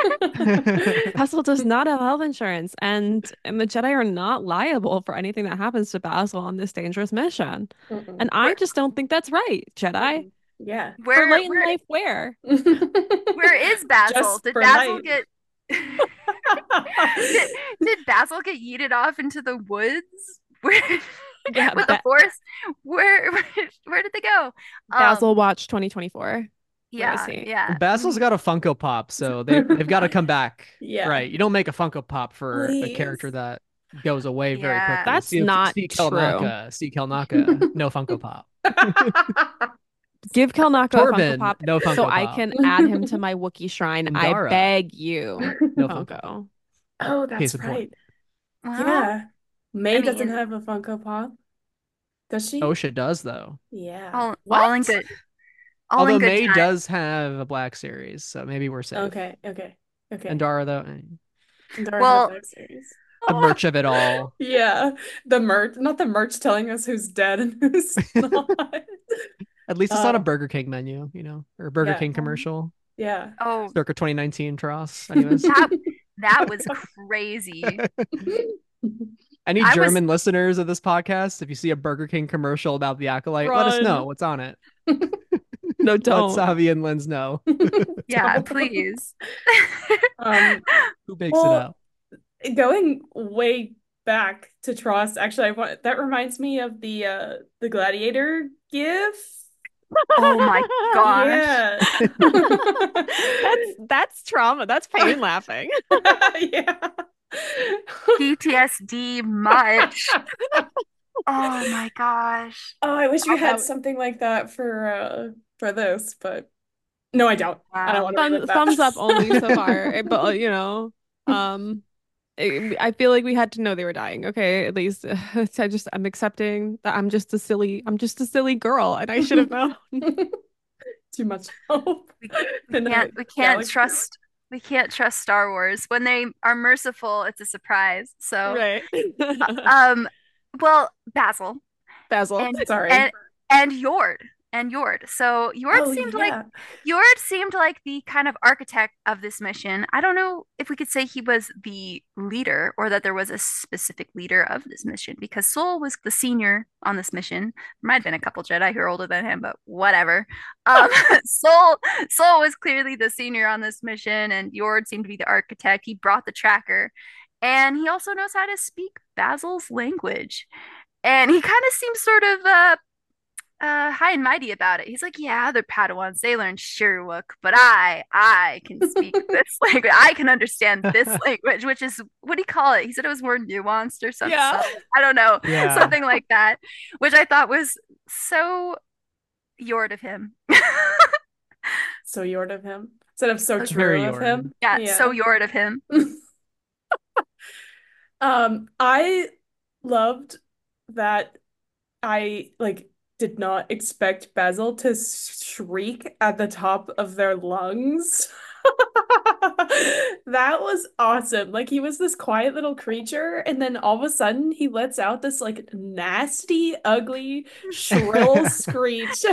Basil does not have health insurance, and, and the Jedi are not liable for anything that happens to Basil on this dangerous mission. Mm-mm. And I just don't think that's right, Jedi. Mm-mm. Yeah. For where late in where life, where? where is Basil? Just Did for Basil light. get did, did Basil get yeeted off into the woods? Where Yeah, with the Ba- forest? Where, where where did they go? Um, Basil Watch twenty twenty-four. yeah, see. yeah. Basil's got a Funko Pop, so they they've got to come back. Yeah. Right. You don't make a Funko Pop for a Please. character that goes away very Yeah. quickly. That's Steve, not Steve true. Kelnaka, Steve Kelnaka, no Funko Pop. Give Kelnaka a Funko Torben, Pop no Funko so I Pop. can add him to my Wookiee shrine. And I Dara. beg you, No Funko. Funko. Oh, that's Case in point. right. Well, Yeah. May I doesn't mean- have a Funko Pop. Does she? Osha does though. Yeah. all, all in What? good. All in Although good May time. does have a Black Series, so maybe we're safe. Okay, okay, okay. And Dara though, eh, And Dara Well- had Black Series. the merch of it all. Yeah, the merch, not the merch telling us who's dead and who's not. At least it's not a Uh, Burger King menu, you know, or a Burger yeah. King commercial. Yeah. Oh, Circa twenty nineteen Tross. Anyways. that that was crazy. Any I was German listeners of this podcast, if you see a Burger King commercial about the Acolyte, let us know Run. what's on it. No, Let don't. Savi and Linz know. yeah, Don't. please. Um, Who bakes well, it out? going way back to Tross, actually, I want that reminds me of the uh the Gladiator gif. Oh my gosh. Yeah. That's that's trauma. That's pain laughing. Yeah. P T S D much. Oh my gosh. Oh, I wish we Oh, had that- something like that for uh for this, but no, I don't. I don't Wow. want to Thumb, relive that. thumbs up only so far. Eh, But uh, you know, um, I I feel like we had to know they were dying. Okay, at least I just I'm accepting that I'm just a silly I'm just a silly girl, and I should have known. Too much hope. We, we in a can't we can't galaxy. trust we can't trust Star Wars. When they are merciful, it's a surprise. So Right. um well, Basil Basil. and Sorry. and and Yord and Yord. So Yord Oh, seemed like yeah. Yord seemed like the kind of architect of this mission. I don't know if we could say he was the leader or that there was a specific leader of this mission because Sol was the senior on this mission. There might have been a couple Jedi who are older than him, but whatever. Um, Sol Sol was clearly the senior on this mission, and Yord seemed to be the architect. He brought the tracker, and he also knows how to speak Basil's language. And he kind of seems sort of uh, uh high and mighty about it. He's like, yeah, other Padawans, they learn Shirwook, but I I can speak this language. I can understand this language, which is what do you call it? He said it was more nuanced or something. Yeah. I don't know. Yeah. Something like that, which I thought was so Yord of him. So Yord of him instead of so That's true very of Yord. him. Yeah, so Yord of him. Um, I loved that I like did not expect Basil to shriek at the top of their lungs. That was awesome. Like he was this quiet little creature, and then all of a sudden he lets out this like nasty, ugly, shrill screech.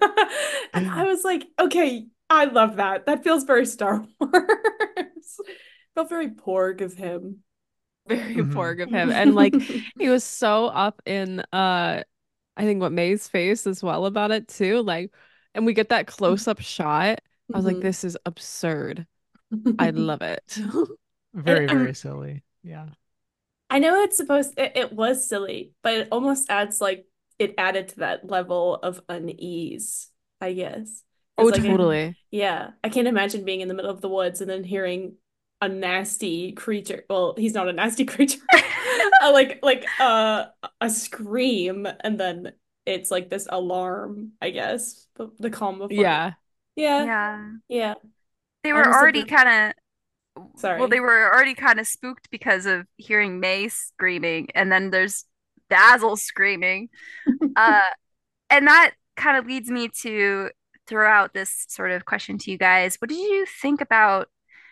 And I was like, okay, I love that. That feels very Star Wars. Felt very Porg of him. Very Mhm. Porg of him. And like he was so up in uh I think what May's face as well about it too. Like, and we get that close-up shot. I was like, Mhm. this is absurd. I love it. Very, And- very silly. Yeah. I know it's supposed it, it was silly, but it almost adds like it added to that level of unease, I guess. Oh, It's like I- totally. yeah, I can't imagine being in the middle of the woods and then hearing a nasty creature. Well, he's not a nasty creature. Uh, like like uh, a scream and then it's like this alarm, I guess. The, the calm before. Yeah. Yeah. Yeah. Yeah. They were Honestly, already the- kind of Sorry. well, they were already kind of spooked because of hearing May screaming, and then there's Basil screaming. Uh, and that kind of leads me to throw out this sort of question to you guys. What did you think about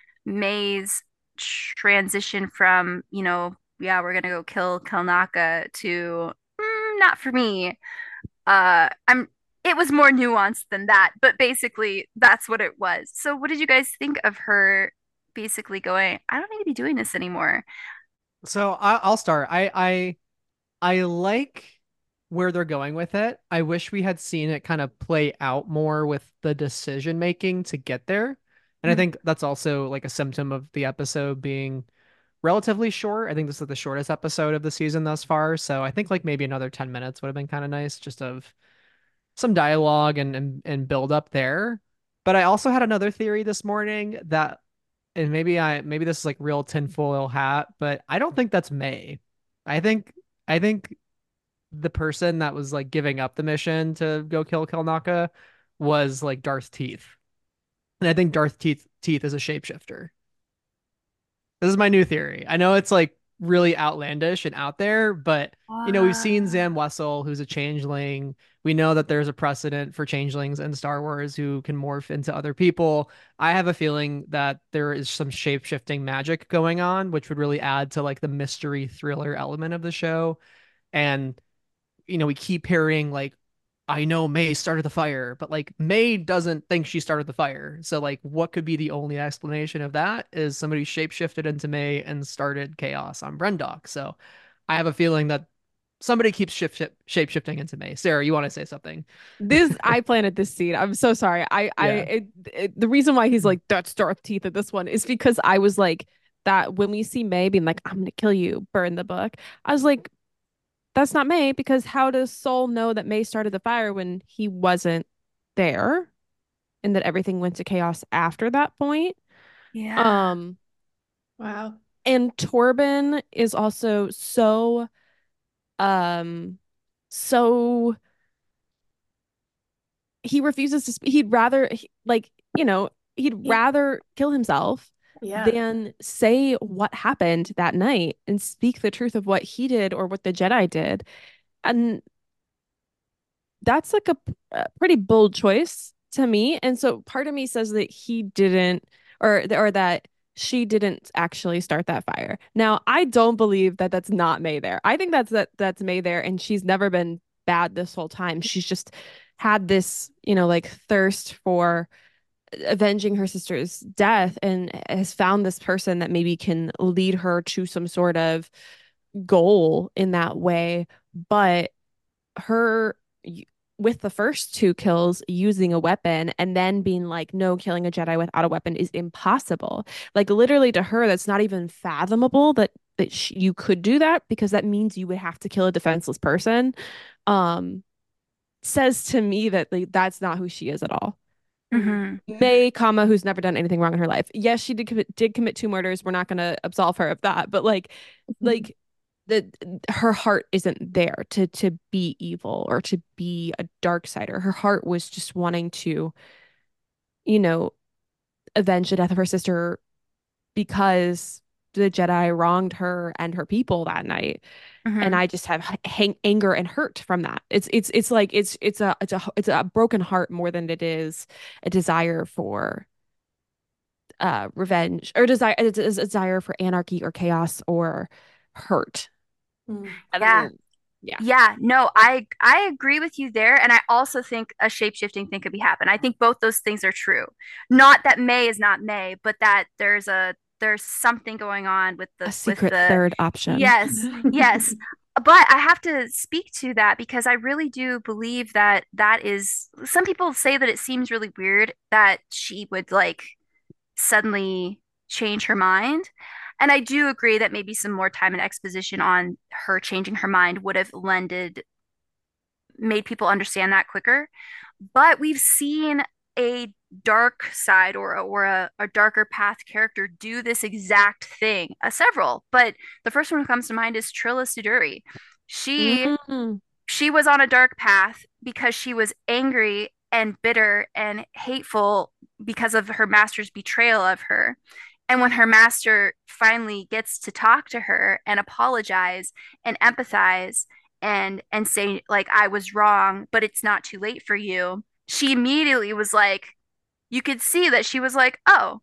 May's transition from, you know, yeah, we're gonna go kill Kelnaka to mm, not for me. Uh, I'm it was more nuanced than that, but basically that's what it was. So what did you guys think of her basically going, I don't need to be doing this anymore? So I, I'll start. I I I like where they're going with it. I wish we had seen it kind of play out more with the decision making to get there. And I Mhm. think that's also like a symptom of the episode being relatively short. I think this is the shortest episode of the season thus far. So I think like maybe another ten minutes would have been kind of nice just of some dialogue and, and and build up there. But I also had another theory this morning that and maybe I maybe this is like real tinfoil hat, but I don't think that's May. I think I think the person that was like giving up the mission to go kill Kelnaka was like Darth Teeth. And I think Darth Teeth Teeth is a shapeshifter. This is my new theory. I know it's like really outlandish and out there, but you know, we've seen Zam Wessel, who's a changeling. We know that there's a precedent for changelings in Star Wars who can morph into other people. I have a feeling that there is some shape-shifting magic going on, which would really add to like the mystery thriller element of the show. And, you know, we keep hearing like I know May started the fire, but like May doesn't think she started the fire. So like what could be the only explanation of that is somebody shapeshifted into May and started chaos on Brendock. So I have a feeling that somebody keeps shift, shift shape shifting into May. Sarah, you want to say something? This I planted this seed. I'm so sorry. I I Yeah. it, it, the reason why he's like that's Darth Teeth at this one is because I was like that when we see May being like I'm gonna kill you, burn the book. I was like that's not May because how does Soul know that May started the fire when he wasn't there and that everything went to chaos after that point? Yeah. Um, Wow. and Torben is also so um so he refuses to speak. He'd rather he- like, you know, he'd He, rather kill himself yeah. than say what happened that night and speak the truth of what he did or what the Jedi did. And that's like a, a pretty bold choice to me. And so part of me says that he didn't, or or that she didn't actually start that fire. Now, I don't believe that that's not May there. I think that's that that's May there, and she's never been bad this whole time. She's just had this, you know, like thirst for avenging her sister's death and has found this person that maybe can lead her to some sort of goal in that way. But her with the first two kills using a weapon and then being like no, killing a Jedi without a weapon is impossible. Like literally to her that's not even fathomable that that sh- you could do that because that means you would have to kill a defenseless person. Um says to me that like that's not who she is at all. Mm. Hmm. May, comma, who's never done anything wrong in her life. Yes, she did commit, did commit two murders. We're not going to absolve her of that, but like, like the her heart isn't there to to be evil or to be a dark sider. Her heart was just wanting to, you know, avenge the death of her sister because the Jedi wronged her and her people that night. And Hmm. I just have hang- anger and hurt from that. It's it's it's like it's it's a it's a it's a broken heart more than it is a desire for uh revenge or desire a desire for anarchy or chaos or hurt. Mm. Yeah. And yeah, Yeah, no, I I agree with you there, and I also think a shape-shifting thing could be happen. I think both those things are true. Not that May is not May, but that there's a there's something going on with a the with secret the third option. yes, yes. But I have to speak to that because I really do believe that that is some people say that it seems really weird that she would like suddenly change her mind. And I do agree that maybe some more time and exposition on her changing her mind would have lended, made people understand that quicker. But we've seen a dark side or, or a, a darker path character do this exact thing. Uh, several, but the first one who comes to mind is Trilla Suduri. She Mm. she was on a dark path because she was angry and bitter and hateful because of her master's betrayal of her. And when her master finally gets to talk to her and apologize and empathize and and say like I was wrong, but it's not too late for you, she immediately was like, you could see that she was like, "Oh,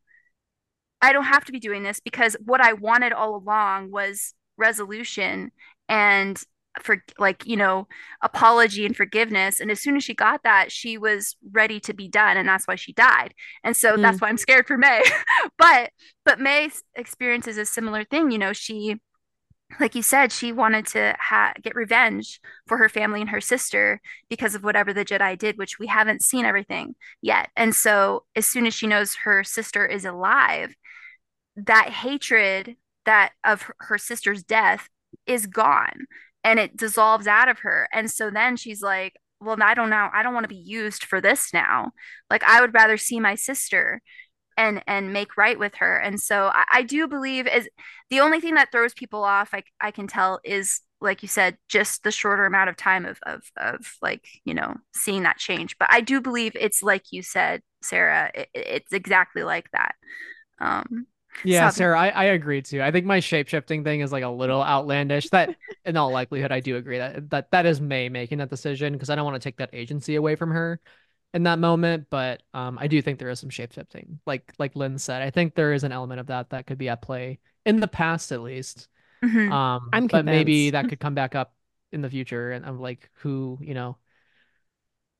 I don't have to be doing this because what I wanted all along was resolution and for like, you know, apology and forgiveness." And as soon as she got that, she was ready to be done. And that's why she died. And so Mm. that's why I'm scared for May. but but May experiences a similar thing. You know, she like you said, she wanted to ha- get revenge for her family and her sister because of whatever the Jedi did, which we haven't seen everything yet. And so, as soon as she knows her sister is alive, that hatred that of her, her sister's death is gone and it dissolves out of her. And so then she's like, well, I don't know. I don't want to be used for this now. Like I would rather see my sister and and make right with her. And so I, I do believe is the only thing that throws people off, I I can tell is like you said, just the shorter amount of time of of of like, you know, seeing that change. But I do believe it's like you said, Sarah, it, it's exactly like that. Um, Yeah, so Sarah, I, I agree too. I think my shape-shifting thing is like a little outlandish. That in all likelihood, I do agree that that that is May making that decision because I don't want to take that agency away from her in that moment. But um, I do think there is some shape-shifting. Like like Lynn said, I think there is an element of that that could be at play in the past at least. mhm. Um, I'm but maybe convinced. that could come back up in the future and I'm like who, you know,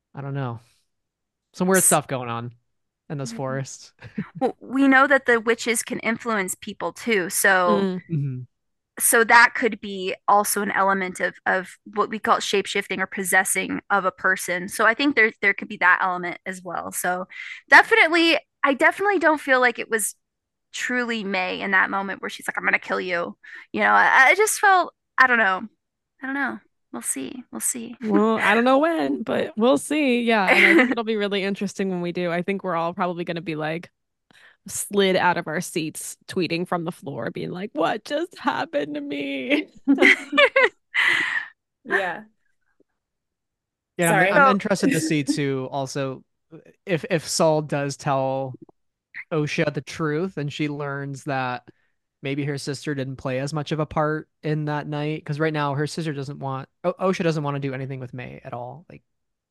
I don't know. Some weird stuff going on in this forest. Well, we know that the witches can influence people too. So Mm. Mhm. so that could be also an element of of what we call shapeshifting or possessing of a person. So I think there there could be that element as well. So definitely, I definitely don't feel like it was truly May in that moment where she's like, "I'm gonna kill you." You know, I, I just felt, I don't know, I don't know. We'll see. We'll see. Well, I don't know when, but we'll see. Yeah, and I think it'll be really interesting when we do. I think we're all probably going to be like slid out of our seats, tweeting from the floor, being like, "What just happened to me?" Yeah. Yeah, I'm Sorry. I'm So, interested to see too also if if Saul does tell Osha the truth and she learns that maybe her sister didn't play as much of a part in that night because right now her sister doesn't want o Osha doesn't want to do anything with May at all. Like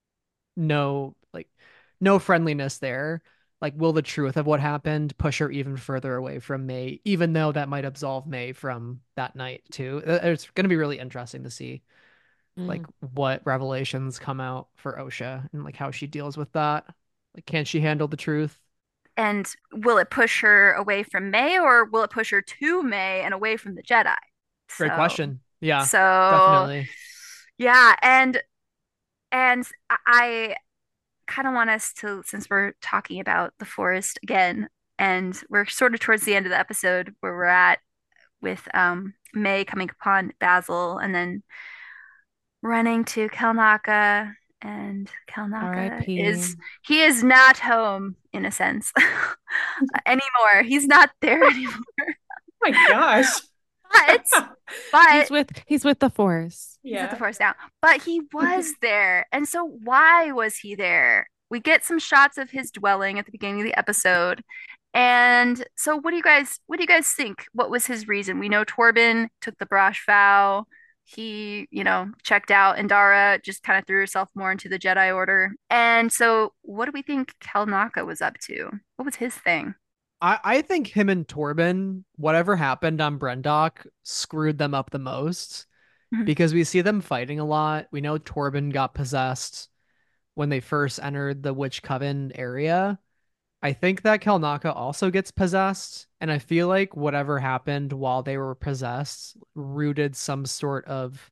no like no friendliness there. Like will the truth of what happened push her even further away from May, even though that might absolve May from that night too. Uh, It's going to be really interesting to see like Mm. what revelations come out for Osha and like how she deals with that. Like can she handle the truth? and will it push her away from May or will it push her to May and away from the Jedi? Great So, question. Yeah, so definitely. yeah, and and I kind of want us to, since we're talking about the forest again, and we're sort of towards the end of the episode where we're at with um May coming upon Basil and then running to Kelnaka, and Kelnaka R I P. is he is not home in a sense anymore. He's not there anymore. Oh my gosh. But He's but with he's with the Force. he's at the Yeah. forest now. But he was there. And so why was he there? We get some shots of his dwelling at the beginning of the episode. And so what do you guys what do you guys think? What was his reason? We know Torben took the brash vow. He, you know, checked out, and Dara just kind of threw herself more into the Jedi Order. And so what do we think Kelnaka was up to? What was his thing? I I think him and Torben, whatever happened on Brendok, screwed them up the most Mhm. because we see them fighting a lot. We know Torben got possessed when they first entered the Witch Coven area. I think that Kelnaka also gets possessed, and I feel like whatever happened while they were possessed rooted some sort of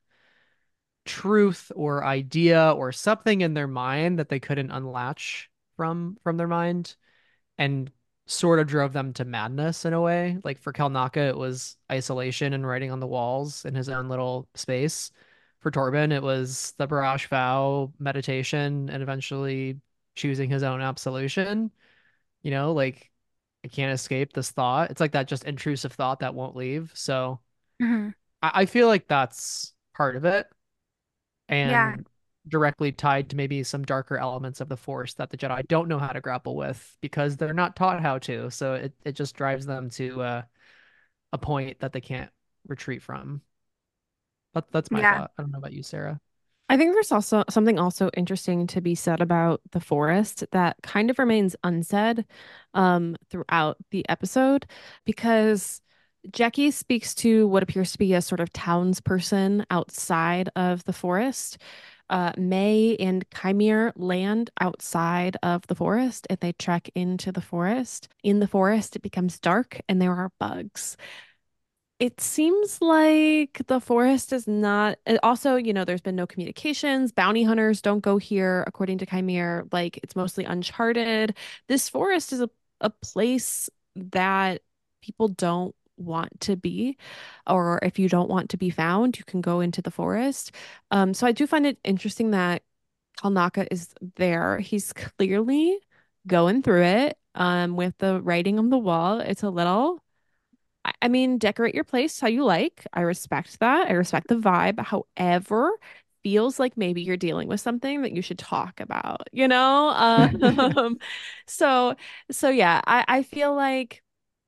truth or idea or something in their mind that they couldn't unlatch from from their mind and sort of drove them to madness in a way. Like for Kelnaka, it was isolation and writing on the walls in his own little space. For Torben, it was the Barrage Vow, meditation, and eventually choosing his own absolution. You know, like I can't escape this thought. It's like that just intrusive thought that won't leave. So Mhm. I, I feel like that's part of it Yeah. and directly tied to maybe some darker elements of the Force that the Jedi don't know how to grapple with because they're not taught how to. So it, it just drives them to uh, a point that they can't retreat from. That, that's my Yeah. thought. I don't know about you, Sarah. I think there's also something also interesting to be said about the forest that kind of remains unsaid um, throughout the episode because Jackie speaks to what appears to be a sort of townsperson outside of the forest. Uh, May and Chimere land outside of the forest and they trek into the forest. In the forest, it becomes dark and there are bugs. It seems like the forest is not. And also, you know, there's been no communications. Bounty hunters don't go here, according to Chimere. Like, it's mostly uncharted. This forest is a, a place that people don't want to be, or if you don't want to be found, you can go into the forest. Um, so I do find it interesting that Kalnaka is there. He's clearly going through it, um, with the writing on the wall. It's a little. I I mean, decorate your place how you like. I respect that. I respect the vibe. However, feels like maybe you're dealing with something that you should talk about, you know? Um, so so yeah, I, I feel like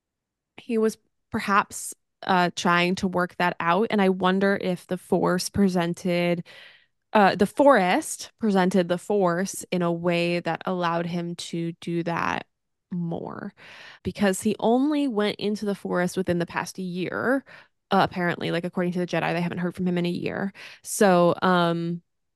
he was perhaps uh trying to work that out. And I wonder if the force presented uh the forest presented the force in a way that allowed him to do that more because he only went into the forest within the past year, uh, apparently, like according to the Jedi they haven't heard from him in a year. So um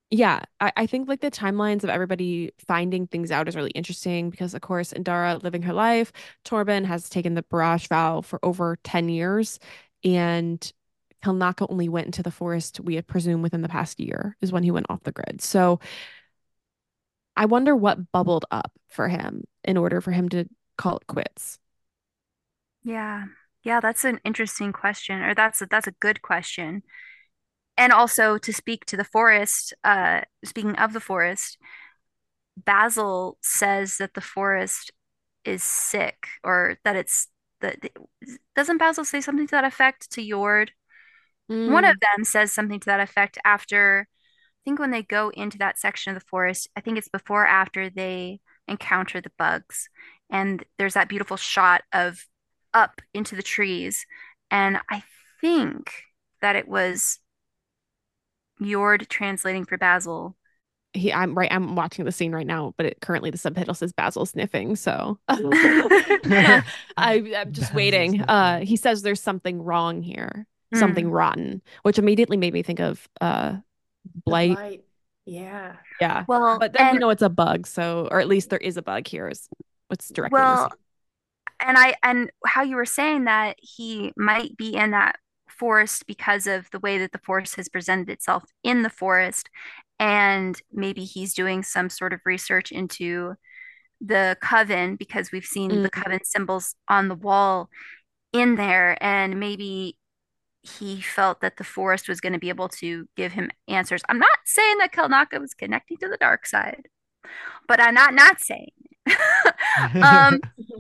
Yeah, I, I think like the timelines of everybody finding things out is really interesting because, of course, Indara living her life, Torben has taken the Barrage vow for over ten years, and Kalnaka only went into the forest, we presume, within the past year is when he went off the grid. So I wonder what bubbled up for him in order for him to call it quits. Yeah. Yeah, that's an interesting question, or that's a, that's a good question. And also to speak to the forest, uh, speaking of the forest, Basil says that the forest is sick, or that it's that doesn't Basil say something to that effect to Yord? One of Mm, them says something to that effect after, I think when they go into that section of the forest, I think it's before or after they encounter the bugs. And there's that beautiful shot of up into the trees. And I think that it was Yord translating for Basil. he, I'm right. I'm watching the scene right now, but it, currently the subtitle says Basil sniffing. So I, I'm just Basil waiting. Uh, sniffing. he says there's something wrong here, something Mm. rotten, which immediately made me think of uh, The blight. blight. Yeah. Yeah, Well, but then we and know it's a bug. So, or at least there is a bug here. Is what's directly in the well, scene. and I and how you were saying that he might be in that forest because of the way that the forest has presented itself in the forest, and maybe he's doing some sort of research into the coven because we've seen the Mm. coven symbols on the wall in there, and maybe he felt that the forest was going to be able to give him answers. I'm not saying that Kalnaka was connecting to the dark side, but I'm not not saying. um,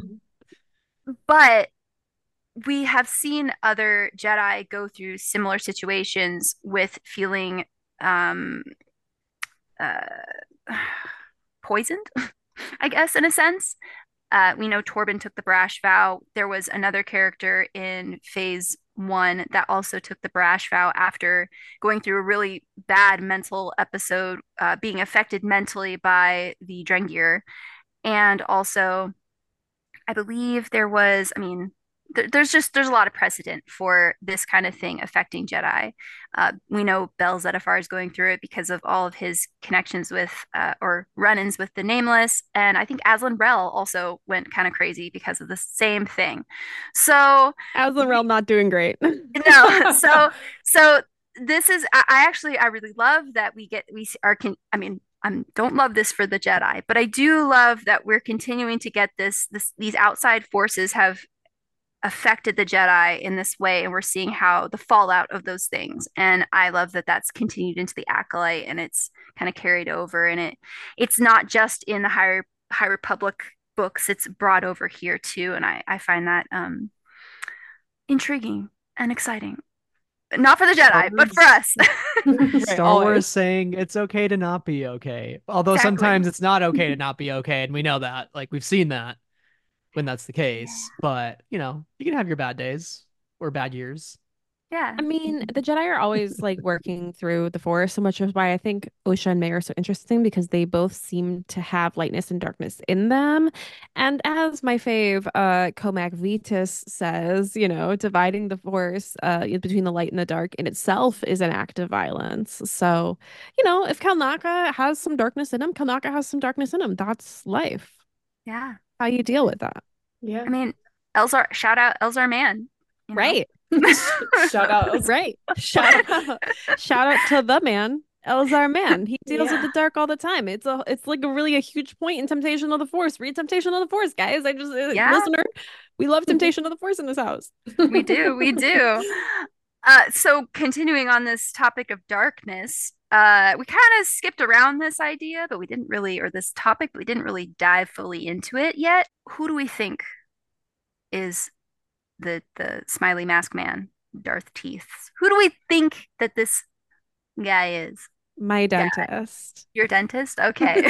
but we have seen other Jedi go through similar situations with feeling um, uh, poisoned, I guess, in a sense. Uh, we know Torben took the brash vow. There was another character in phase one that also took the brash vow after going through a really bad mental episode, uh, being affected mentally by the Drengir. And also, I believe there was, I mean, there, there's just there's a lot of precedent for this kind of thing affecting Jedi. Uh, we know Bel Zettifar is going through it because of all of his connections with uh, or run-ins with the Nameless, and I think Aslan Rel also went kind of crazy because of the same thing. So Aslan Rel not doing great. no, so so this is I, I actually I really love that we get we are can I mean I don't love this for the Jedi, but I do love that we're continuing to get this this these outside forces have affected the Jedi in this way, and we're seeing how the fallout of those things. And I love that that's continued into the Acolyte, and it's kind of carried over, and it it's not just in the High High Republic books; it's brought over here too, and I I find that um intriguing and exciting. Not for the Star Jedi, but for Wars, us. Right, Star always. Wars saying it's okay to not be okay. Although Exactly. sometimes it's not okay to not be okay, and we know that. Like we've seen that when that's the case. Yeah. But, you know, you can have your bad days or bad years. Yeah. I mean, the Jedi are always like working through the Force, so much is why I think Osha and May are so interesting because they both seem to have lightness and darkness in them. And as my fave, uh, Comac Vetus says, you know, dividing the Force uh, between the light and the dark in itself is an act of violence. So, you know, if Kalnaka has some darkness in him, Kalnaka has some darkness in him. That's life. Yeah. How you deal with that. Yeah. I mean, Elzar, shout out Elzar Man, you know? Right. Shout out. Right. Shout out. Shout out to the man, Elzar Man. He deals with Yeah. the dark all the time. It's a it's like a really a huge point in Temptation of the Force. Read Temptation of the Force, guys. I just uh, Yeah, listener, we love Temptation of the Force in this house. we do. We do. Uh, so continuing on this topic of darkness, uh, we kind of skipped around this idea, but we didn't really, or this topic, but we didn't really dive fully into it yet. Who do we think is the the smiley mask man, Darth Teeth? Who do we think that this guy is? My Yeah, dentist. your dentist? Okay.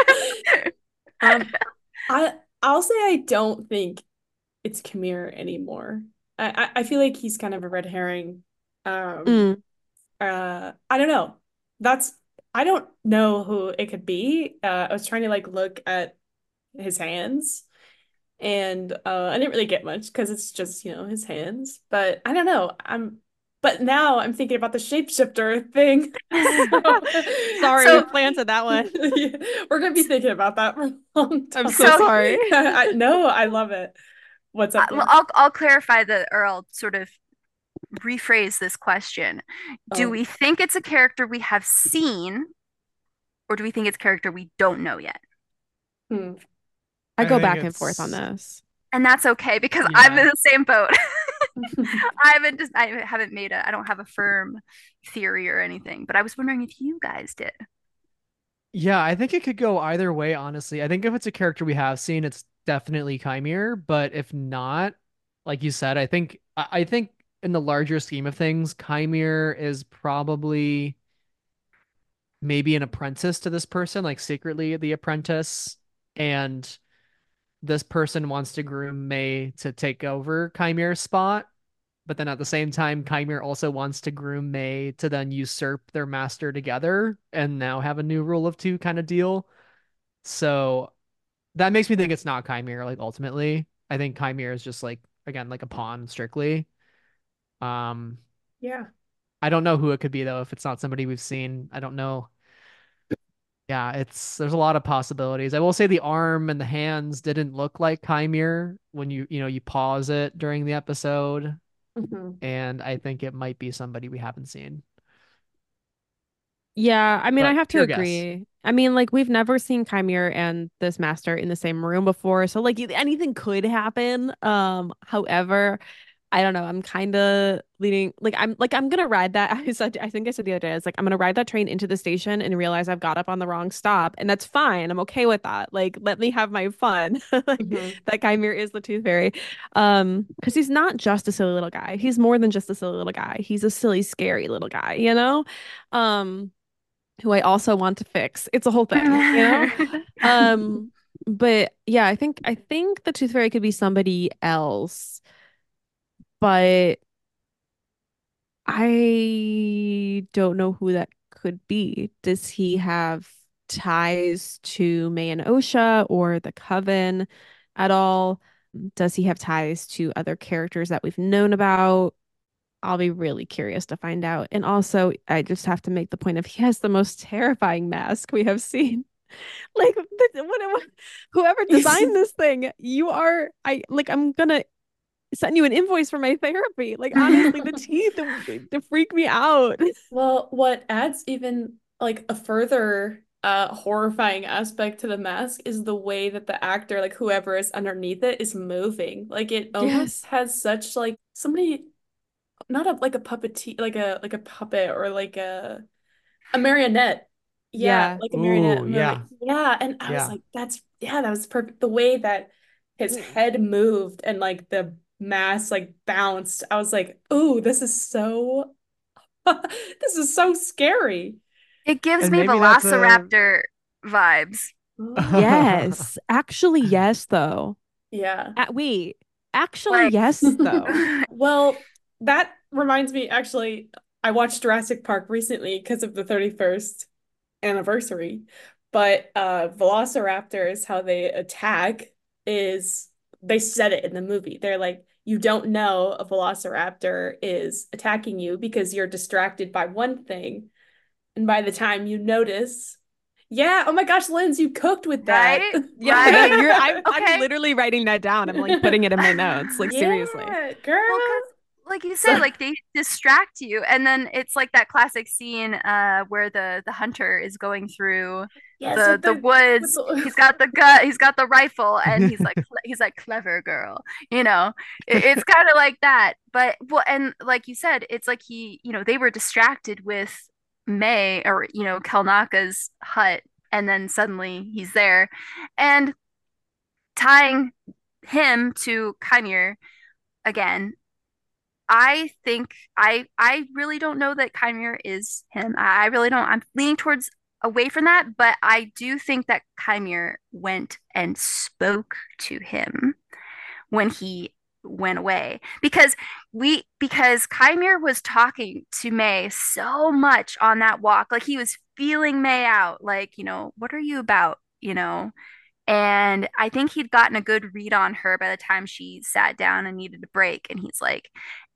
Um, I I'll say I don't think it's Khmer anymore. I, I I feel like he's kind of a red herring. Um, Mm. uh, I don't know. That's I don't know who it could be. Uh, I was trying to like look at his hands, and uh, I didn't really get much because it's just, you know, his hands. But I don't know. I'm but now I'm thinking about the shapeshifter thing. Sorry, So- we planted that one. Yeah, we're gonna be thinking about that for a long time. I'm so, So- sorry. I, no, I love it. What's up, I- Lynn? I'll I'll clarify the or I'll sort of rephrase this question. Do Oh. we think it's a character we have seen, or do we think it's a character we don't know yet? Hmm. I I go think back and forth on it's- this. And that's okay because I'm Yeah. in the same boat. I haven't just I haven't made a I don't have a firm theory or anything, but I was wondering if you guys did. Yeah, I think it could go either way, honestly. I think if it's a character we have seen, it's definitely Chimere, but if not, like you said, I think I I think in the larger scheme of things, Chimere is probably maybe an apprentice to this person, like secretly the apprentice, and this person wants to groom May to take over Chimere's spot. But then at the same time, Chimere also wants to groom May to then usurp their master together and now have a new rule of two kind of deal. So that makes me think it's not Chimere, like ultimately. I think Chimere is just like, again, like a pawn strictly. Um, Yeah. I don't know who it could be though, if it's not somebody we've seen. I don't know. Yeah, it's there's a lot of possibilities. I will say the arm and the hands didn't look like Chimere when you, you know, you pause it during the episode. Mhm. And I think it might be somebody we haven't seen. Yeah, I mean, I But have to pure guess. agree. I mean, like we've never seen Chimere and this master in the same room before, so like anything could happen. Um, however, I don't know. I'm kind of leaning like I'm like I'm gonna ride that. I said I think I said the other day, I was like I'm gonna ride that train into the station and realize I've got up on the wrong stop, and that's fine. I'm okay with that. Like let me have my fun. Like Mhm. that Chimere is the Tooth Fairy, um, because he's not just a silly little guy. He's more than just a silly little guy. He's a silly, scary little guy. You know, um, who I also want to fix. It's a whole thing. You know, um, but yeah, I think I think the Tooth Fairy could be somebody else, but I don't know who that could be. Does he have ties to May and Osha or the Coven at all? Does he have ties to other characters that we've known about? I'll be really curious to find out. And also, I just have to make the point of he has the most terrifying mask we have seen. Like, th- what, whoever designed this thing, you are, I like, I'm gonna send you an invoice for my therapy. Like honestly, the teeth they, they freak me out. Well, what adds even like a further uh horrifying aspect to the mask is the way that the actor, like whoever is underneath it, is moving. Like it almost Yes. has such like somebody, not a like a puppet, like a like a puppet or like a a marionette. Yeah, Yeah. like a marionette Ooh, moving. yeah. Yeah, and I was Yeah. like, that's yeah, that was perfect. The way that his head moved and like the mask like bounced, I was like, ooh, this is so this is so scary. It gives And me maybe that's a Velociraptor vibes. Yes. Actually, yes, though. Yeah. Uh, wait. Actually, Like, yes, though. Well, that reminds me, actually, I watched Jurassic Park recently because of the thirty-first anniversary. But uh Velociraptors, how they attack is they said it in the movie. They're like, you don't know a Velociraptor is attacking you because you're distracted by one thing. And by the time you notice, yeah, oh my gosh, Linz, you cooked with that. right? Yeah, Right? that, you're I'm, I'm Okay. literally writing that down. I'm like putting it in my notes. Like seriously. Yeah, girl. Well, because like you said, like they distract you, and then it's like that classic scene uh where the the hunter is going through Yes, the with the the with woods. the He's got the gun, he's got the rifle, and he's like cle- he's like clever girl, you know. It, it's kind of like that, but well, and like you said, it's like he, you know, they were distracted with May or you know Kelnaka's hut, and then suddenly he's there, and tying him to Chimere again. I think I I really don't know that Chimere is him. I, I really don't. I'm leaning towards away from that, but I do think that Chimere went and spoke to him when he went away because we because Chimere was talking to May so much on that walk. Like he was feeling May out, like, you know, what are you about, you know? And I think he'd gotten a good read on her by the time she sat down and needed a break. And he's like,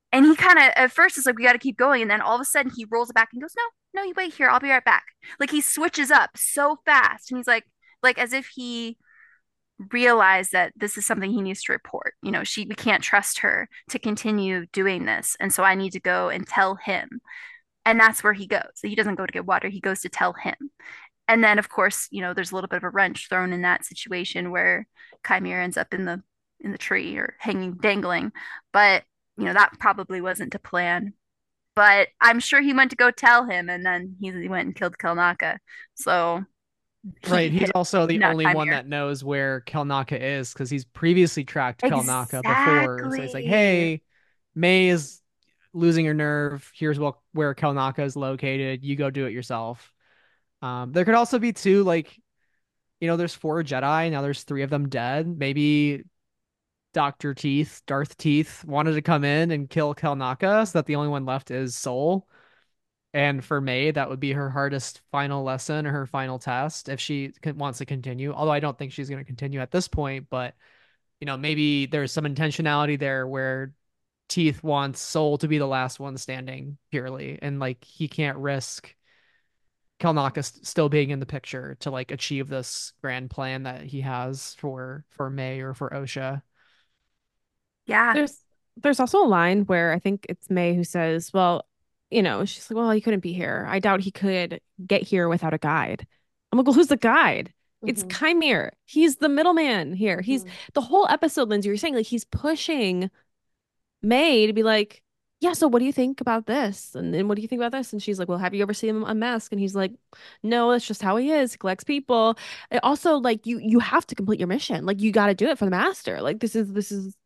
And he kind of at first is like, we got to keep going, and then all of a sudden he rolls it back and goes, no, no, you wait here, I'll be right back. Like he switches up so fast, and he's like, like as if he realized that this is something he needs to report. You know, she we can't trust her to continue doing this, and so I need to go and tell him. And that's where he goes. So he doesn't go to get water; he goes to tell him. And then, of course, you know, there's a little bit of a wrench thrown in that situation where Chimera ends up in the in the tree or hanging, dangling. But you know, that probably wasn't to plan. But I'm sure he went to go tell him, and then he, he went and killed Kelnaka. So he Right. He's hit also the not only one Chimera. that knows where Kelnaka is because he's previously tracked Kelnaka before. So he's like, Exactly. hey, May is losing her nerve. Here's what where Kelnaka is located. You go do it yourself. Um, there could also be two, like, you know, there's four Jedi. Now there's three of them dead. Maybe Doctor Teeth, Darth Teeth, wanted to come in and kill Kelnaka so that the only one left is Soul. And for May, that would be her hardest final lesson or her final test if she con- wants to continue. Although I don't think she's going to continue at this point, but you know, maybe there's some intentionality there where Teeth wants Soul to be the last one standing purely, and like he can't risk Kelnaka st- still being in the picture to like achieve this grand plan that he has for for May or for Osha. Yeah. There's there's also a line where I think it's May who says, well, you know, she's like, well, he couldn't be here. I doubt he could get here without a guide. I'm like, well, who's the guide? It's Mhm. Chimera. He's the middleman here. He's Mhm. the whole episode, Lindsay, you're saying like he's pushing May to be like, yeah, so what do you think about this? And then what do you think about this? And she's like, well, have you ever seen him unmask? And he's like, no, that's just how he is. He collects people. It also, like you you have to complete your mission. Like you got to do it for the master. Like this is this is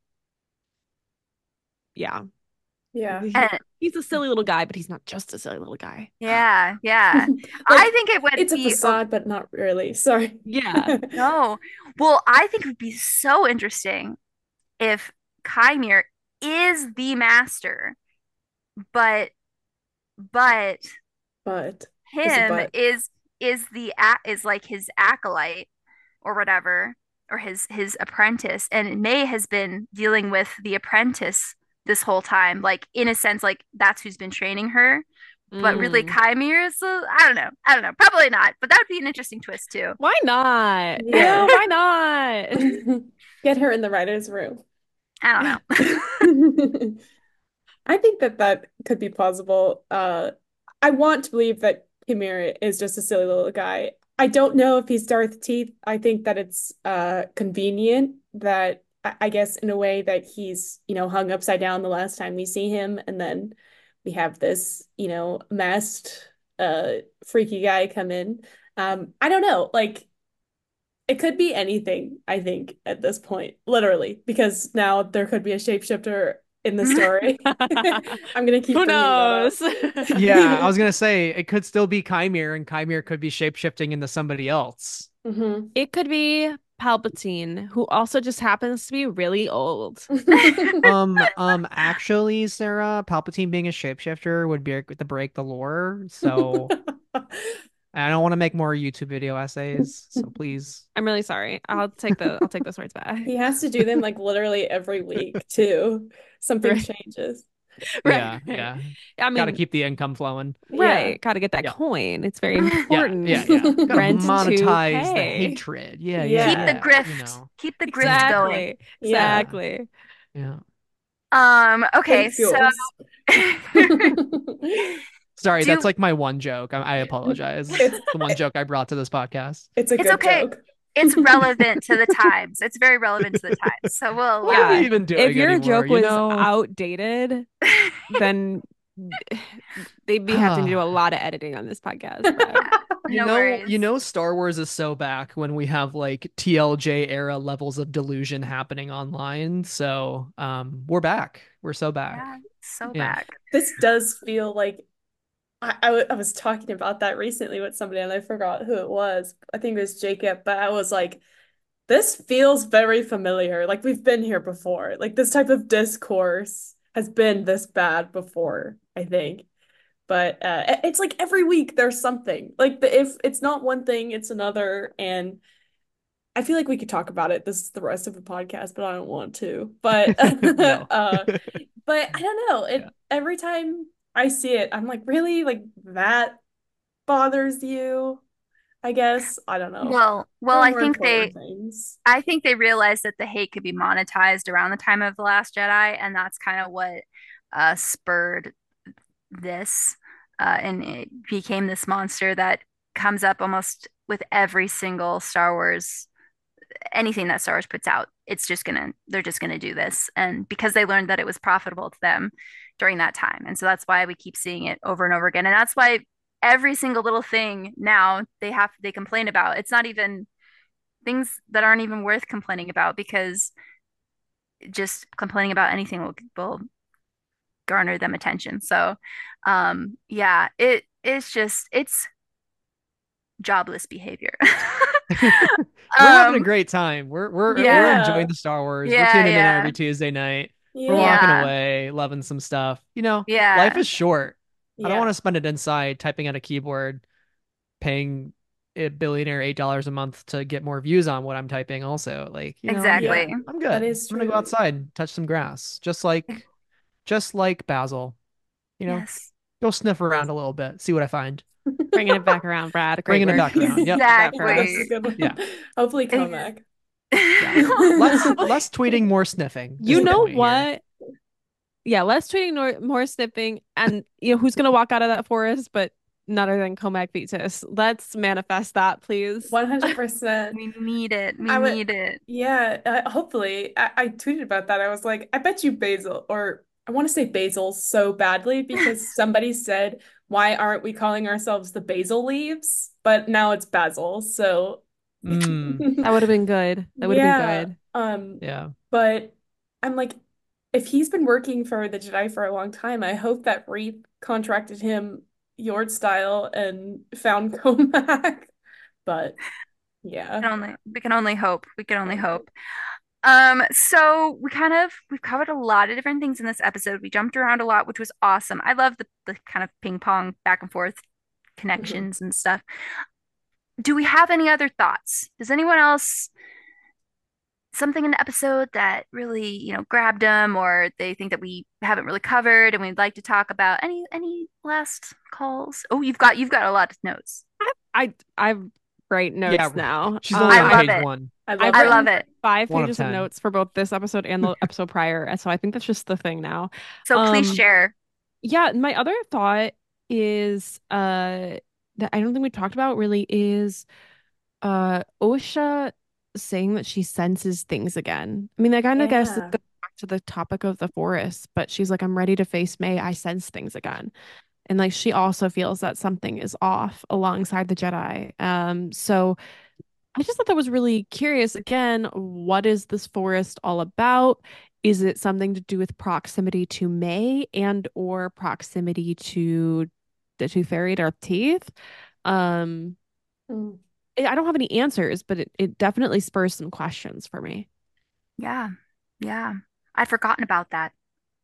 yeah. Yeah. He- And he's a silly little guy, but he's not just a silly little guy. yeah, yeah. I Like think it would it's a be oh, facade, but not really. Sorry. Yeah. no. Well, I think it would be so interesting if Chimera is the master, but but But there's a him but. is is the a is like his acolyte or whatever, or his his apprentice, and May has been dealing with the apprentice this whole time, like in a sense, like that's who's been training her. But really, Mm. Chimera is, uh, I don't know, I don't know, probably not. But that would be an interesting twist too. Why not? Yeah. Yeah, why not? Get her in the writer's room. I don't know. I think that that could be plausible. Uh, I want to believe that Chimera is just a silly little guy. I don't know if he's Darth Teeth. I think that it's uh convenient that I, I guess in a way that he's, you know, hung upside down the last time we see him, and then we have this, you know, masked uh freaky guy come in. Um, I don't know, like it could be anything, I think, at this point, literally, because now there could be a shapeshifter in the story. I'm gonna keep Who bringing that up. knows? Yeah, I was gonna say it could still be Chimera, and Chimera could be shapeshifting into somebody else. hmm It could be Palpatine, who also just happens to be really old. Um, um, actually, Sarah, Palpatine being a shapeshifter would be to break the lore. So I don't want to make more YouTube video essays. So please. I'm really sorry. I'll take the I'll take those words back. He has to do them like literally every week too. Something Right. changes. Yeah, Right. yeah. I Got to mean, keep the income flowing. Yeah. right. Got to get that Yeah. coin. It's very Yeah, important. yeah, yeah. Gotta Rent to monetize the pay. hatred. Yeah, Yeah. Keep the yeah, grift, you know. keep the grift Yeah. going. Exactly. Yeah. Exactly. Yeah. Um, okay, Fake so fuels. Sorry, that's do like my one joke. I, I apologize. It's The one joke I brought to this podcast. it's a it's good okay. joke. It's relevant to the times. It's very relevant to the times. So we'll What are allow we Yeah. even doing If your anymore, joke you was know? outdated, it. then they'd be having to do a lot of editing on this podcast. Brad. You No know, worries. you know, Star Wars is so back when we have like T L J era levels of delusion happening online. So, um, we're back. We're so back. Yeah, so Yeah. back. This does feel like I, I, w- I was talking about that recently with somebody and I forgot who it was. I think it was Jacob, but I was like, this feels very familiar. Like we've been here before. Like this type of discourse has been this bad before, I think. But uh, it- it's like every week there's something. Like the, if it's not one thing, it's another. And I feel like we could talk about it. This is the rest of the podcast, but I don't want to. But No. uh, but I don't know. It Yeah. every time I see it, I'm like, really? Like that bothers you? I guess. I don't know. Well, There well, are I more think they important things. I think they realized that the hate could be monetized around the time of The Last Jedi, and that's kind of what uh, spurred this. Uh, and it became this monster that comes up almost with every single Star Wars, anything that Star Wars puts out. It's just gonna, they're just gonna do this. And because they learned that it was profitable to them during that time. And so that's why we keep seeing it over and over again. And that's why every single little thing now they have, they complain about. It's not even things that aren't even worth complaining about because just complaining about anything will will garner them attention. So, um, yeah, it it's just it's jobless behavior. We're having a um, great time. We're we're we're yeah, enjoying the Star Wars. We're yeah, tuning in yeah, every Tuesday night. We're Yeah. walking yeah, away, loving some stuff. You know, life yeah, is short. I don't want Yeah. to spend it inside typing at a keyboard, paying a billionaire eight dollars a month to get more views on what I'm typing. Also, like, you know, I'm good. Yeah. exactly. I'm That good. is I'm gonna go true. outside and touch some grass, just like just like Basil. You know, Yes, go sniff around a little bit, see what I find. Bringing it back around, Brad. Great Bringing it work. back around. Yep. Love that for That's a us. exactly. good Yeah. one. Hopefully Ex- Comac. Yeah. Less less tweeting, more sniffing is You the know point here. what? Yeah, less tweeting, nor more snipping, and you know who's gonna walk out of that forest, but none other than Comac Vetus. Let's manifest that, please. one hundred percent. We need it. We I would, need it. yeah, uh, hopefully. I, I tweeted about that. I was like, I bet you Basil, or I want to say Basil so badly because somebody said, why aren't we calling ourselves the Basil Leaves? But now it's Basil. So, Mm, That would have been good. That would have been yeah. good. Um, yeah. but I'm like, if he's been working for the Jedi for a long time, I hope that Reed contracted him Yord style and found Comac. But yeah. Can only we can only hope. We can only hope. Um, so we kind of we've covered a lot of different things in this episode. We jumped around a lot, which was awesome. I love the the kind of ping pong back and forth Mhm. connections and stuff. Do we have any other thoughts? Does anyone else something in the episode that really, you know, grabbed them or they think that we haven't really covered and we'd like to talk about? Any any last calls? Oh, you've got you've got a lot of notes. I I've great Yeah. notes now. She's only I Um, on love page it. one. I I've love I it. love written it. five One of pages of ten. notes for both this episode and the episode prior, and so I think that's just the thing now. So please Um, share. yeah, my other thought is uh that I don't think we talked about really is uh Osha saying that she senses things again. I mean, I kind of guess it Yeah. goes back to the topic of the forest, but she's like, I'm ready to face May. I sense things again. And like she also feels that something is off alongside the Jedi. Um, so I just thought that was really curious. Again, what is this forest all about? Is it something to do with proximity to May and or proximity to the Tooth Fairy Darth Teeth? Um, Mm. I I don't have any answers, but it, it definitely spurs some questions for me. Yeah. Yeah. I'd forgotten about that.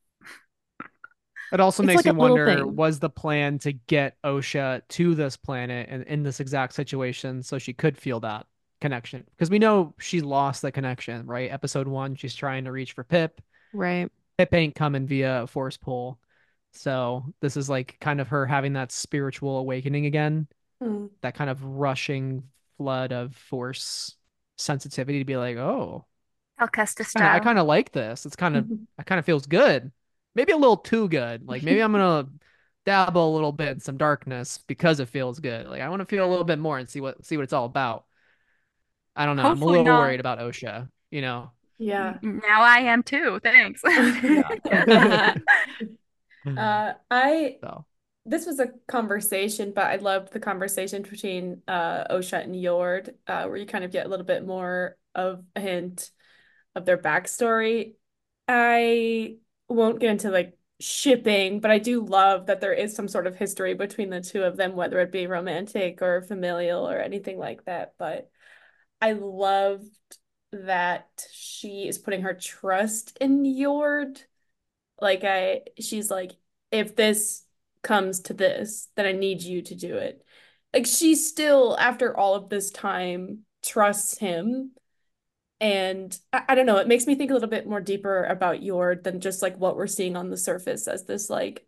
It also It's makes like me a little wonder, thing. was the plan to get Osha to this planet and in this exact situation so she could feel that connection? Because we know she lost the connection, right? Episode one, she's trying to reach for Pip. Right. Pip ain't coming via a force pull. So this is like kind of her having that spiritual awakening again, Mm. that kind of rushing flood of force sensitivity to be like, oh, Cal Kestis kind of, I style. kind of like this. It's kind of, it kind of feels good. Maybe a little too good. Like maybe I'm gonna dabble a little bit in some darkness because it feels good. Like I want to feel a little bit more and see what see what it's all about. I don't know. I'm a Hopefully little not. worried about Osha, you know. Yeah. Now I am too. Thanks. Yeah. Uh, I So, this was a conversation, but I loved the conversation between uh Osha and Yord, uh, where you kind of get a little bit more of a hint of their backstory. I won't get into like shipping, but I do love that there is some sort of history between the two of them, whether it be romantic or familial or anything like that. But I loved that she is putting her trust in Yord. Like I, she's like, if this comes to this, then I need you to do it. Like she still, after all of this time, trusts him. And I, I don't know, it makes me think a little bit more deeper about Yord than just like what we're seeing on the surface as this like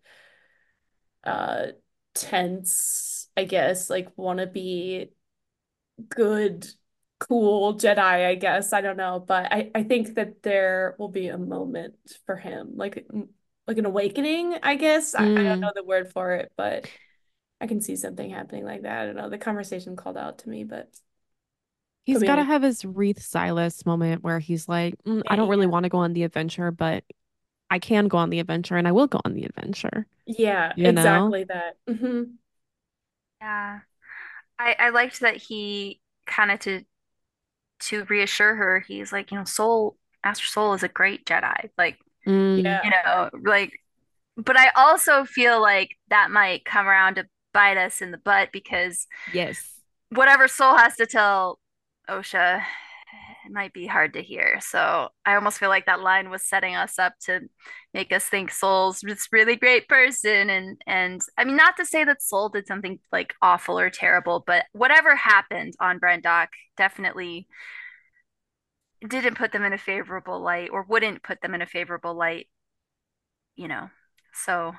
uh tense, I guess, like wannabe good, cool Jedi, I guess. I don't know, but I I think that there will be a moment for him, like like an awakening, I guess. I, I don't Mm. know the word for it, but I can see something happening like that. I don't know. The conversation called out to me, but put He's me in got to a have his Wreath Silas moment where he's like, "Mm, I don't really yeah. want to go on the adventure, but I can go on the adventure and I will go on the adventure." Yeah, You know? exactly that. Hmm. Yeah. I I liked that he kind of to to reassure her, he's like, you know, Soul, Master Soul is a great Jedi. Like, Mm, you Yeah. know, like, but I also feel like that might come around to bite us in the butt because yes. whatever Soul has to tell Osha, it might be hard to hear. So I almost feel like that line was setting us up to make us think Soul's this really great person. And and I mean, not to say that Soul did something like awful or terrible, but whatever happened on Brendock definitely didn't put them in a favorable light or wouldn't put them in a favorable light, you know. So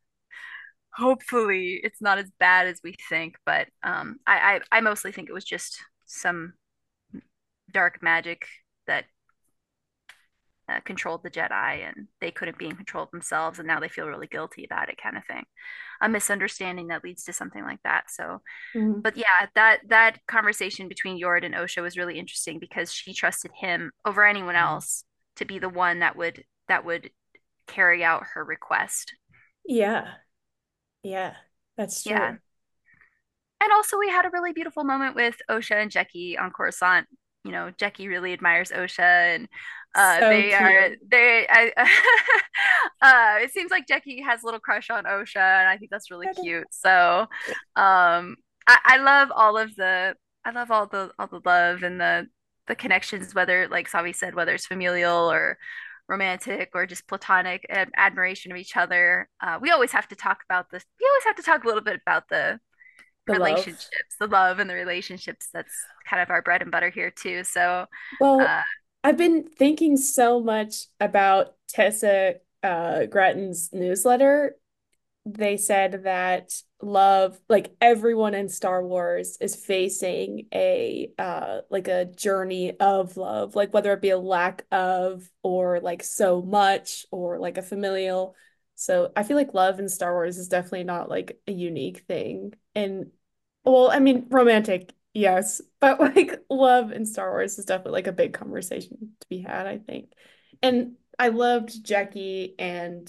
hopefully it's not as bad as we think, but um I I, I mostly think it was just some dark magic that uh, controlled the Jedi and they couldn't be in control of themselves and now they feel really guilty about it kind of thing. A misunderstanding that leads to something like that. So, Mhm. but yeah, that that conversation between Yord and Osha was really interesting because she trusted him over anyone Mhm. else to be the one that would that would carry out her request. Yeah. Yeah. That's Yeah. true. And also, we had a really beautiful moment with Osha and Jecki on Coruscant. You know, Jecki really admires Osha, and uh, So they are cute. they. I, uh, it seems like Jecki has a little crush on Osha, and I think that's really cute. So, um, I, I love all of the I love all the all the love and the the connections, whether like Savi said, whether it's familial or romantic or just platonic ad admiration of each other. Uh, we always have to talk about this. We always have to talk a little bit about the The love. relationships, the love and the relationships. That's kind of our bread and butter here too. So, Well, uh, I've been thinking so much about Tessa uh, Gretton's newsletter. They said that love, like everyone in Star Wars is facing a uh like a journey of love, like whether it be a lack of or like so much or like a familial. So I feel like love in Star Wars is definitely not like a unique thing. And well, I mean romantic, yes, but like love in Star Wars is definitely like a big conversation to be had, I think. And I loved Jackie and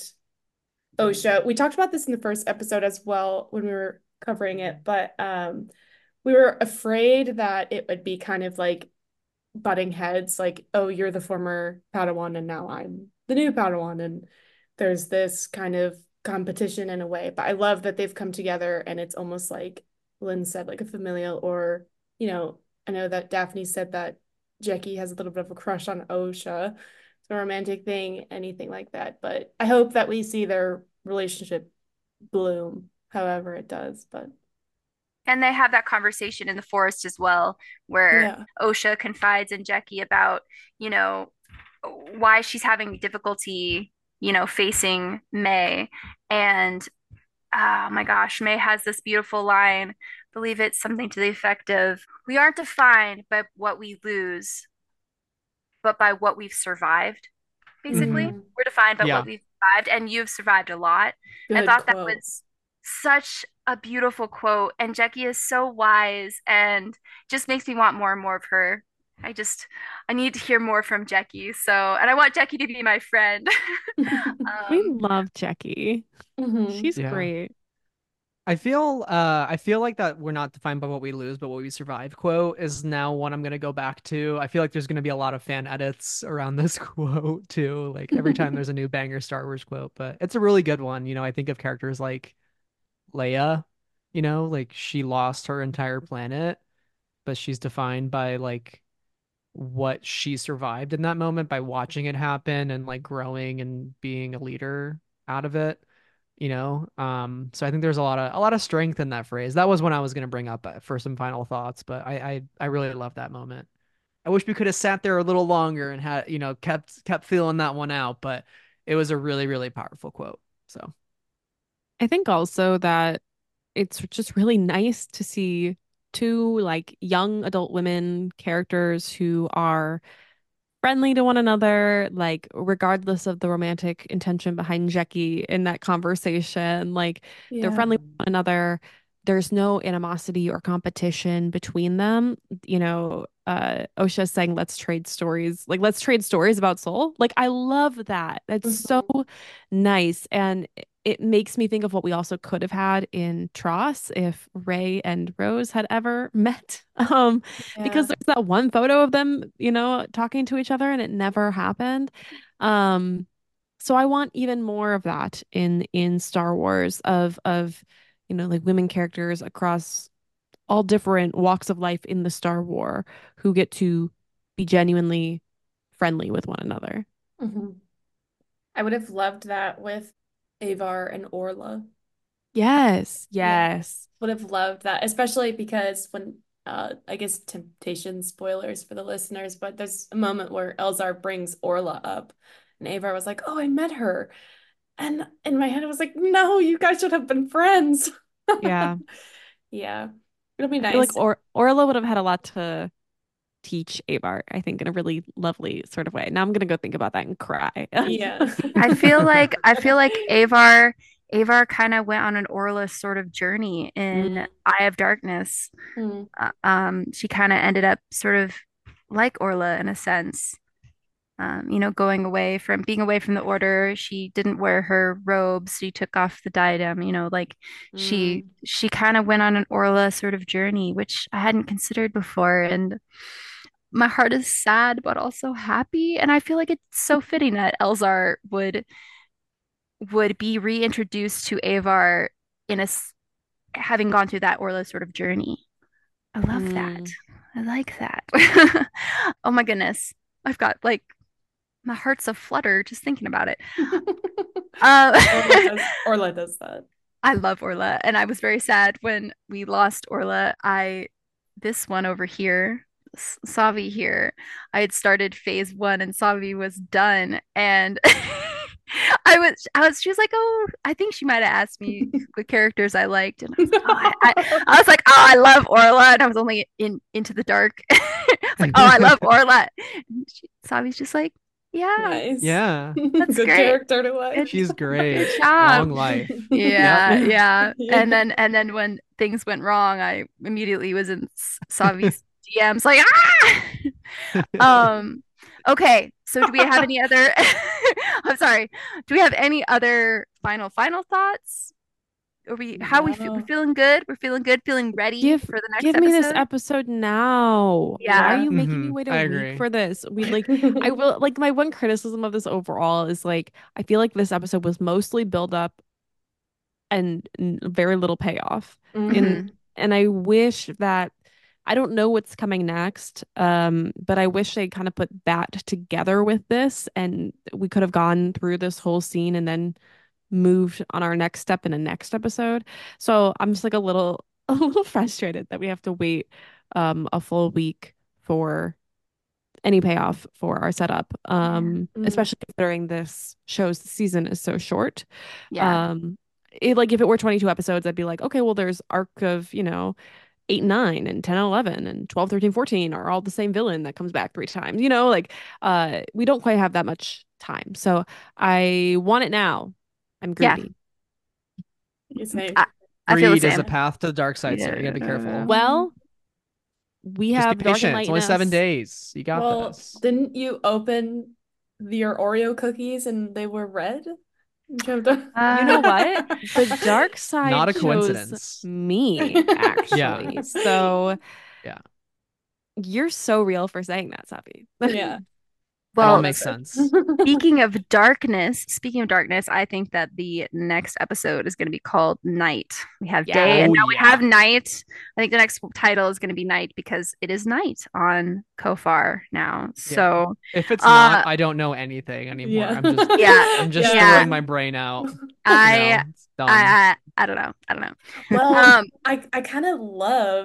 OSHA. We talked about this in the first episode as well when we were covering it, but um, we were afraid that it would be kind of like butting heads, like, oh, you're the former Padawan and now I'm the new Padawan. And there's this kind of competition in a way. But I love that they've come together and it's almost like Lynn said, like a familial, or, you know, I know that Daphne said that Jackie has a little bit of a crush on OSHA. It's a romantic thing, anything like that. But I hope that we see their relationship bloom, however it does. But and they have that conversation in the forest as well, where yeah. Osha confides in Jackie about, you know, why she's having difficulty, you know, facing May. And oh my gosh, May has this beautiful line. I believe it's something to the effect of, "We aren't defined by what we lose, but by what we've survived." Basically. Mhm. Mm, We're defined by what Yeah. we've survived, and you've survived a lot. I good thought that quote. was such a beautiful quote, and Jackie is so wise and just makes me want more and more of her. I just I need to hear more from Jackie. So, and I want Jackie to be my friend. We um, love Jackie. Hmm. She's Yeah. great. I feel uh I feel like that we're not defined by what we lose, but what we survive quote is now one I'm gonna go back to. I feel like there's gonna be a lot of fan edits around this quote too. Like every time there's a new banger Star Wars quote, but it's a really good one. You know, I think of characters like Leia, you know, like she lost her entire planet, but she's defined by like what she survived in that moment by watching it happen and like growing and being a leader out of it, you know. Um, so I think there's a lot of a lot of strength in that phrase. That was when I was going to bring up uh, for some final thoughts, but I, I I really love that moment. I wish we could have sat there a little longer and had, you know, kept kept feeling that one out, but it was a really, really powerful quote. So I think also that it's just really nice to see two like young adult women characters who are friendly to one another, like regardless of the romantic intention behind Jackie in that conversation, like they're Yeah. friendly with one another. There's no animosity or competition between them. You know, uh Osha saying let's trade stories, like let's trade stories about Soul. Like I love that. That's so Mhm. nice. And it makes me think of what we also could have had in Tross if Ray and Rose had ever met. Um, because Yeah. there's that one photo of them, you know, talking to each other and it never happened. Um, so I want even more of that in in Star Wars of of, you know, like women characters across all different walks of life in the Star War who get to be genuinely friendly with one another. Mhm. I would have loved that with Avar and Orla. Yes, Yeah. yes. Would have loved that, especially because when uh I guess temptation spoilers for the listeners, but there's a moment where Elzar brings Orla up and Avar was like, "Oh, I met her." And in my head I was like, "No, you guys should have been friends." Yeah. Yeah. It'll be I feel like nice. or Orla would have had a lot to teach Avar, I think, in a really lovely sort of way. Now I'm gonna go think about that and cry. Yeah. I feel like I feel like Avar Avar kind of went on an Orla sort of journey in Mm, Eye of Darkness. Mm. Uh, um, she kind of ended up sort of like Orla in a sense. Um, you know, going away from being away from the order. She didn't wear her robes. She took off the diadem, you know, like she mm, she kind of went on an Orla sort of journey, which I hadn't considered before. And my heart is sad, but also happy. And I feel like it's so fitting that Elzar would would be reintroduced to Avar in a s- having gone through that Orla sort of journey. I love that. mm. I like that. Oh my goodness. I've got like my heart's a flutter just thinking about it. Uh, Orla does Orla does that. I love Orla, and I was very sad when we lost Orla. I this one over here, S- Savi here, I had started phase one, and Savi was done, and I was, I was, she was like, "Oh, I think she might have asked me what characters I liked," and I was like, "Oh, I, I, I was like, oh, I love Orla," and I was only in Into the Dark. I was like, "Oh, I love Orla," and she, Savi's just like, "Yeah, Nice. yeah, that's Good great." character to like. Good, she's good great. job. Long life. Yep. Yeah, yeah. Yeah. And then and then when things went wrong, I immediately was in S- Savi's D Ms like ah. Um okay, so do we have any other I'm sorry. Do we have any other final final thoughts? Are we how we feel we No. feeling good? We're feeling good, feeling ready Give for the next give me this episode? episode now. Why are Yeah. you making me hmm wait a I week agree. for this? We like I will like my one criticism of this overall is like I feel like this episode was mostly build up and n- very little payoff. In Mhm. Mhm. and I wish that I don't know what's coming next, um, but I wish they kind of put that together with this, and we could have gone through this whole scene and then moved on our next step in the next episode. So I'm just like a little a little frustrated that we have to wait um a full week for any payoff for our setup. Yeah. Um, Mm. especially considering this show's season is so short. Yeah. Um, it, like if it were twenty-two episodes, I'd be like, okay, well, there's arc of, you know, eight and nine and ten and eleven and twelve, thirteen, fourteen are all the same villain that comes back three times. You know, like uh we don't quite have that much time. So I want it now. I'm Yeah. greedy. You say, I, I feel the Greed is a same. path to the dark side, Sarah. You gotta be Yeah. careful. Well, we Just be have Dark and patient. It's Light in only seven us. days. You got well, this. didn't you open your Oreo cookies and they were red? You have to- You know what? Uh, The dark Not side a chose coincidence. me, Yeah. actually. So Yeah. you're so real for saying that, Sabi. Yeah. It all well, makes sense. speaking of darkness, speaking of darkness, I think that the next episode is going to be called Night. We have day and Yeah. Oh now we have yeah. night. I think the next title is going to be Night because it is night on Kofar now. Yeah. So, If it's not, uh, I don't know anything anymore. Yeah. I'm just yeah, I'm just yeah, throwing my brain out. You I, know, it's done. I, I, I don't know. I don't know. Well, Um, I I kind of love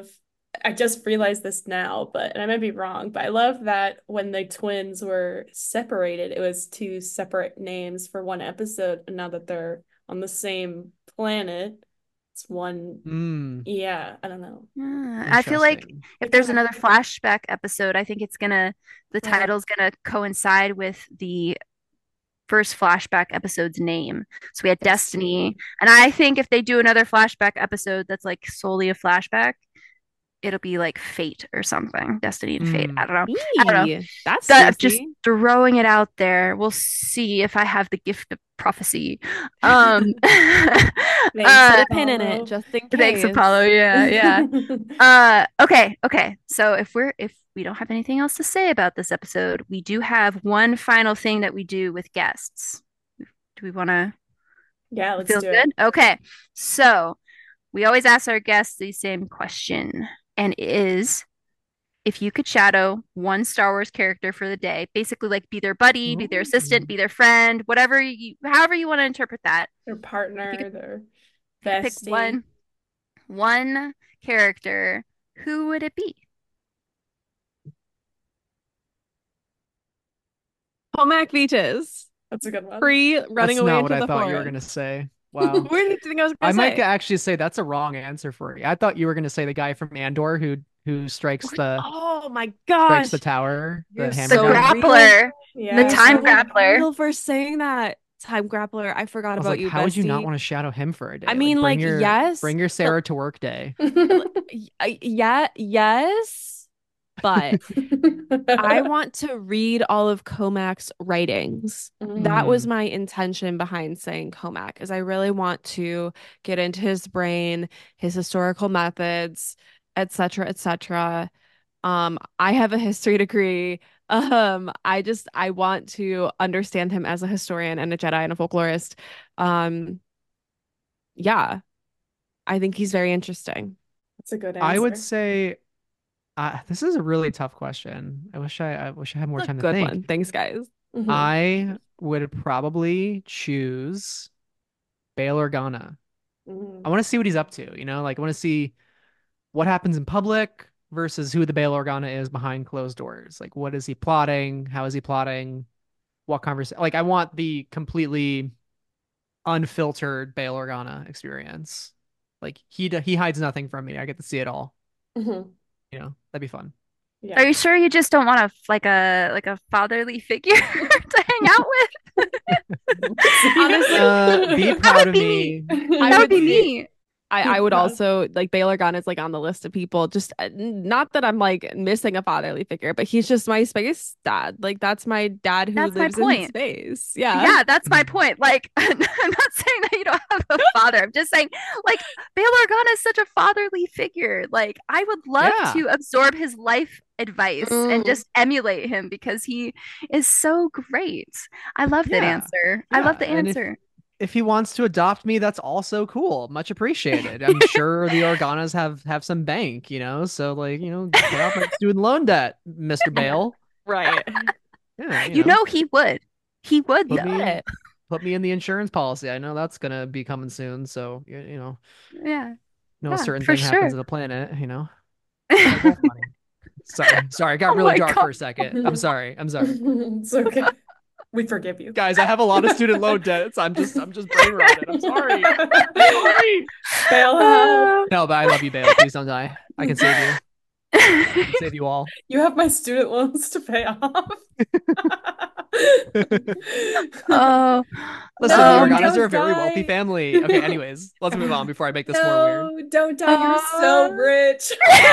I just realized this now, but and I might be wrong, but I love that when the twins were separated, it was two separate names for one episode, and now that they're on the same planet, it's one. Mm, Yeah, I don't know. Yeah, I feel like interesting. if there's another flashback episode, I think it's gonna the Yeah. title's gonna coincide with the first flashback episode's name. So we had Destiny, Destiny. and I think if they do another flashback episode that's like solely a flashback, it'll be like Fate or something. Destiny and Fate. I Mm, don't know. I don't know. Eee, that's That, just juicy. throwing it out there. We'll see if I have the gift of prophecy. Um, Thanks, uh, Put a pin in Apollo. it just in thanks, case. Apollo. Yeah, yeah. Uh, okay, okay. So if we're if we don't have anything else to say about this episode, we do have one final thing that we do with guests. Do we want to Yeah, let's feel do good? it. Okay. So we always ask our guests the same question, and it is if you could shadow one Star Wars character for the day, basically like be their buddy, be their assistant, Ooh. be their friend, whatever you, however you want to interpret that. Their If you partner, could their pick bestie. one, one character, who would it be? Comac Beaches. That's a good one. Free running That's away not what into I the thought forest. you were gonna say. Wow. Where did you think I was I gonna might say? actually say that's a wrong answer for you. I thought you were gonna say the guy from Andor who who strikes the Oh my strikes the gosh. tower, the You're hammer The so guy. real. grappler, the Yeah. time so grappler. real for saying that. Time grappler. I forgot I was about like, you, how would you not bestie. want to shadow him for a day? I mean, bring like, your yes, bring your but Sarah to work day. y- yeah, yes, but I want to read all of Comac's writings. That was Mm. my intention behind saying Comac, is I really want to get into his brain, his historical methods, et cetera, et cetera. Um, I have a history degree. Um, I just I want to understand him as a historian and a Jedi and a folklorist. Um, yeah, I think he's very interesting. That's a good I would answer. say uh, this is a really tough question. I wish I I wish I had more A time to good think. one. Thanks, guys. Mhm. I would probably choose Bail Organa. Mhm. I want to see what he's up to, you know, like I want to see what happens in public versus who the Bail Organa is behind closed doors. Like, what is he plotting? How is he plotting? What conversation? Like, I want the completely unfiltered Bail Organa experience. Like, he d- he hides nothing from me. I get to see it all. Mhm. You know, that'd be fun. Yeah. Are you sure you just don't want a like a like a fatherly figure to hang out with? Honestly, Uh, be That proud would of be me. I that would would be see. me. I, Be I would proud. also like Bail Organa is like on the list of people. Just uh, not that I'm like missing a fatherly figure, but he's just my space dad. Like that's my dad who That's my lives in point. space. Yeah. Yeah, that's my point. Like, I'm not saying that you don't have a father. I'm just saying, like, Bail Organa is such a fatherly figure. Like, I would love Yeah. to absorb his life advice and Mm. just emulate him because he is so great. I love that Yeah. answer. I love Yeah. the And if answer. if he wants to adopt me, that's also cool. Much appreciated. I'm sure the Organas have have some bank, you know, so like, you know, pay off my student loan debt, Mister Bale. Right. Yeah, you You know, know he would. He would put though. me It. put me in the insurance policy. I know that's gonna be coming soon, so you, you know, Yeah, no yeah, certain for thing happens sure. to the planet, you know. They're both money. Sorry, sorry, it got Oh really my dark God. for a second. I'm sorry. I'm sorry. It's okay. We forgive you. Guys, I have a lot of student loan debts. I'm just I'm just brain rotted. I'm sorry. I'm sorry. Bail out. No, but I love you, Bale. Please don't die. I can save you. I can save you all. You have my student loans to pay off. Oh, Listen, No, the Organas don't are a very die. wealthy family. Okay, anyways, let's move on before I make this more weird. No, don't die. You're so Uh. rich.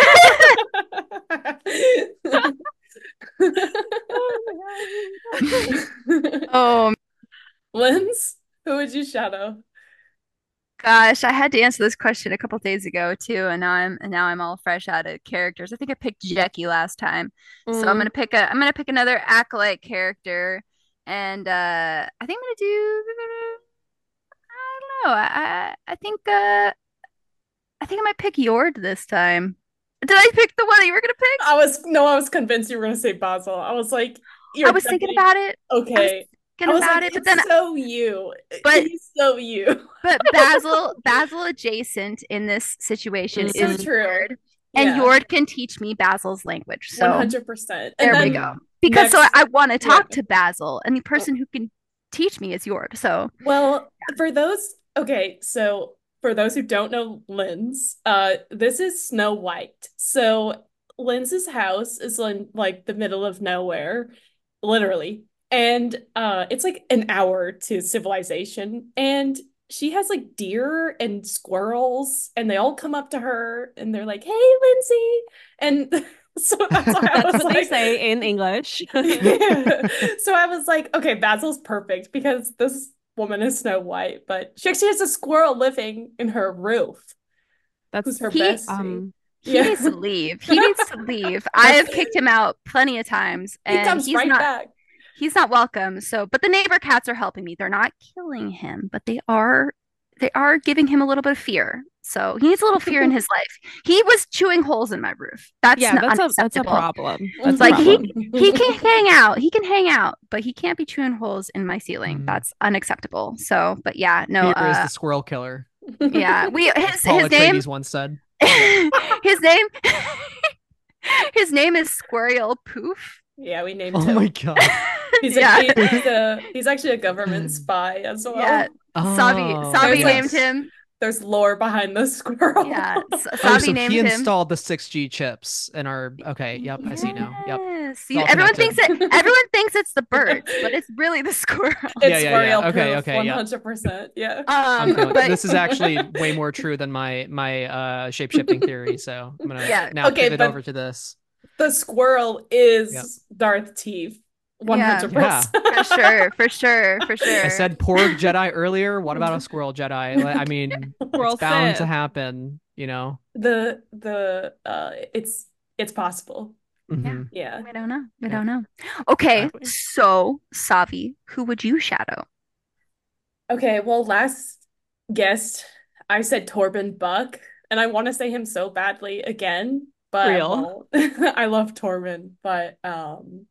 oh Linz, who would you shadow? gosh, I had to answer this question a couple days ago too, and now I'm and now I'm all fresh out of characters. I think I picked Jackie last time, so I'm Mm. gonna pick a I'm gonna pick another acolyte character, and uh, I think I'm gonna do I don't know. I I, I think uh I think I might pick Yord this time. Did I pick the one that you were gonna pick? I was no, I was convinced you were gonna say Basil. I was like, you're I was thinking definitely- about it. I was Okay. I thinking was about like, it, but it's then so you. But- He's so you. but Basil Basil adjacent in this situation Mm. is So true. Yord. And Yeah. Jord can teach me Basil's language. So one hundred percent. there And we then go. Because so next- I want to talk yeah. to Basil, and the person who can teach me is Jord. So Well, for those, okay, so for those who don't know Lynn's, uh, this is Snow White. So Lynn's house is in like the middle of nowhere, literally. And uh it's like an hour to civilization. And she has like deer and squirrels, and they all come up to her and they're like, "Hey, Lindsay." And so that's why I That's was what they like, say in English. yeah. So I was like, okay, Basil's perfect because this woman is Snow White, but she actually has a squirrel living in her roof. That's Who's her He- bestie? um he Yeah. needs to leave. He needs to leave. I have kicked him out plenty of times, He and comes he's right not back. he's not welcome. So, but the neighbor cats are helping me. They're not killing him, but they are they are giving him a little bit of fear. So he needs a little fear in his life. He was chewing holes in my roof. That's yeah, not that's a that's a unacceptable. problem. That's a Like, he- problem. He can hang out. He can hang out, but he can't be chewing holes in my ceiling. Mm. That's unacceptable. So, but yeah, no, Fear is uh, the squirrel killer. yeah, we As his Paul his name Atreides once said. his name his name is Squirrel Poof. Yeah, we named Oh him. my god. He's yeah. a, he's a he's actually a government spy as well. Yeah. Savi Oh, Savi There's, named like, him. There's lore behind the squirrel. Yeah, S- Oh, Savi so named he him. installed the six G chips in our. Okay, yep, I see now. Yep. Yes. It's You- all everyone connected. thinks it everyone thinks it's the birds, but it's really the squirrel. It's Yeah, yeah, yeah. squirrel Okay, proof, okay, yeah. one hundred percent. Yeah. I'm Um, feeling but this is actually way more true than my my uh shape-shifting theory. So I'm gonna Yeah. now Okay, pivot but- over to this. The squirrel is Yep. Darth Teeth. Yeah. one hundred percent. for sure, for sure, for sure. I said porg Jedi earlier. What about a squirrel Jedi? Like, I mean, Squirrel it's bound Sith. to happen. You know. the the uh it's it's possible. Mhm. Yeah. we don't know. We Yeah. don't know. Okay, Exactly. so Savi, who would you shadow? Okay, well, last guest, I said Torben Buck, and I want to say him so badly again, but I Real. won't. I love Torben, but um,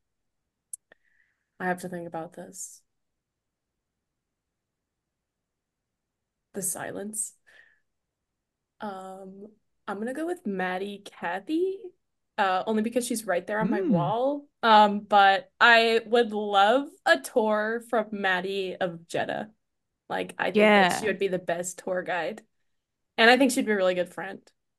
I have to think about this. The silence. Um, I'm gonna go with Maddie Cathy, uh, only because she's right there on my Mm. wall. Um, but I would love a tour from Maddie of Jeddah. Like, I think that she Yeah. would be the best tour guide. And I think she'd be a really good friend.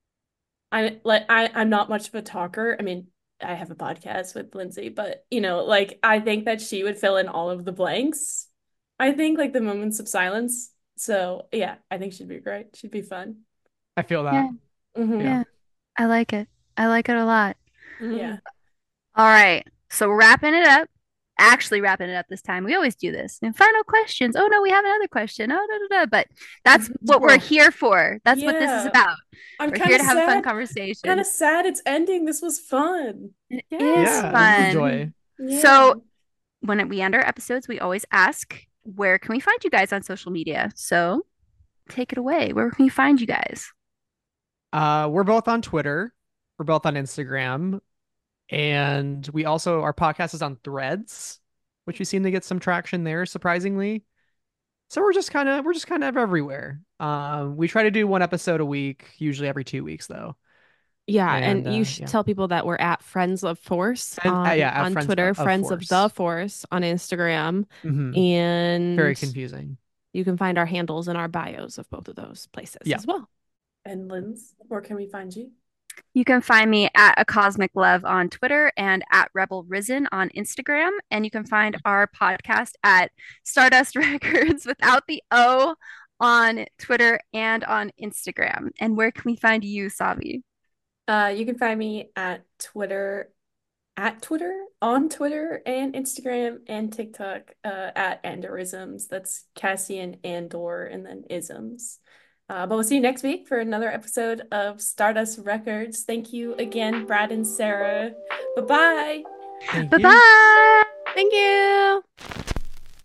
I like I, I'm not much of a talker. I mean, I have a podcast with Lindsay, but you know, like I think that she would fill in all of the blanks. I think like the moments of silence. So yeah, I think she'd be great. She'd be fun. I feel that. Yeah. Mhm. Yeah. I like it. I like it a lot. Yeah. All right. So wrapping it up. Actually wrapping it up this time. We always do this. And final questions. Oh no, we have another question. Oh da, da, da. But that's what we're Well, here for. That's what this is Yeah. about. I'm We're kind here of to have a fun sad. conversation. Kind of sad it's ending. This was fun. It Yeah. is Yeah, this is a fun. joy. Yeah. So when we end our episodes, we always ask, where can we find you guys on social media? So take it away. Where can we find you guys? Uh, we're both on Twitter. We're both on Instagram. And we also, our podcast is on Threads, which we seem to get some traction there, surprisingly. So we're just kind of, we're just kind of everywhere. Um, we try to do one episode a week, usually every two weeks though. Yeah, And, and you uh, should yeah. tell people that we're at Friends of Force And- uh, on, yeah, at on Friends Twitter, of Friends of Force. the Force on Instagram, Mhm. and Very confusing. you can find our handles in our bios of both of those places Yeah. as well. And Linz, where can we find you? You can find me at A Cosmic Love on Twitter and at Rebel Risen on Instagram. And you can find our podcast at Stardust Records without the O on Twitter and on Instagram. And where can we find you, Savi? Uh, you can find me at Twitter, at Twitter, on Twitter and Instagram and TikTok, uh, at Andorisms. That's Cassian Andor and then isms. Uh, but we'll see you next week for another episode of Stardust Records. Thank you again, Brad and Sarah. Bye-bye. Thank Bye you. bye. Thank you.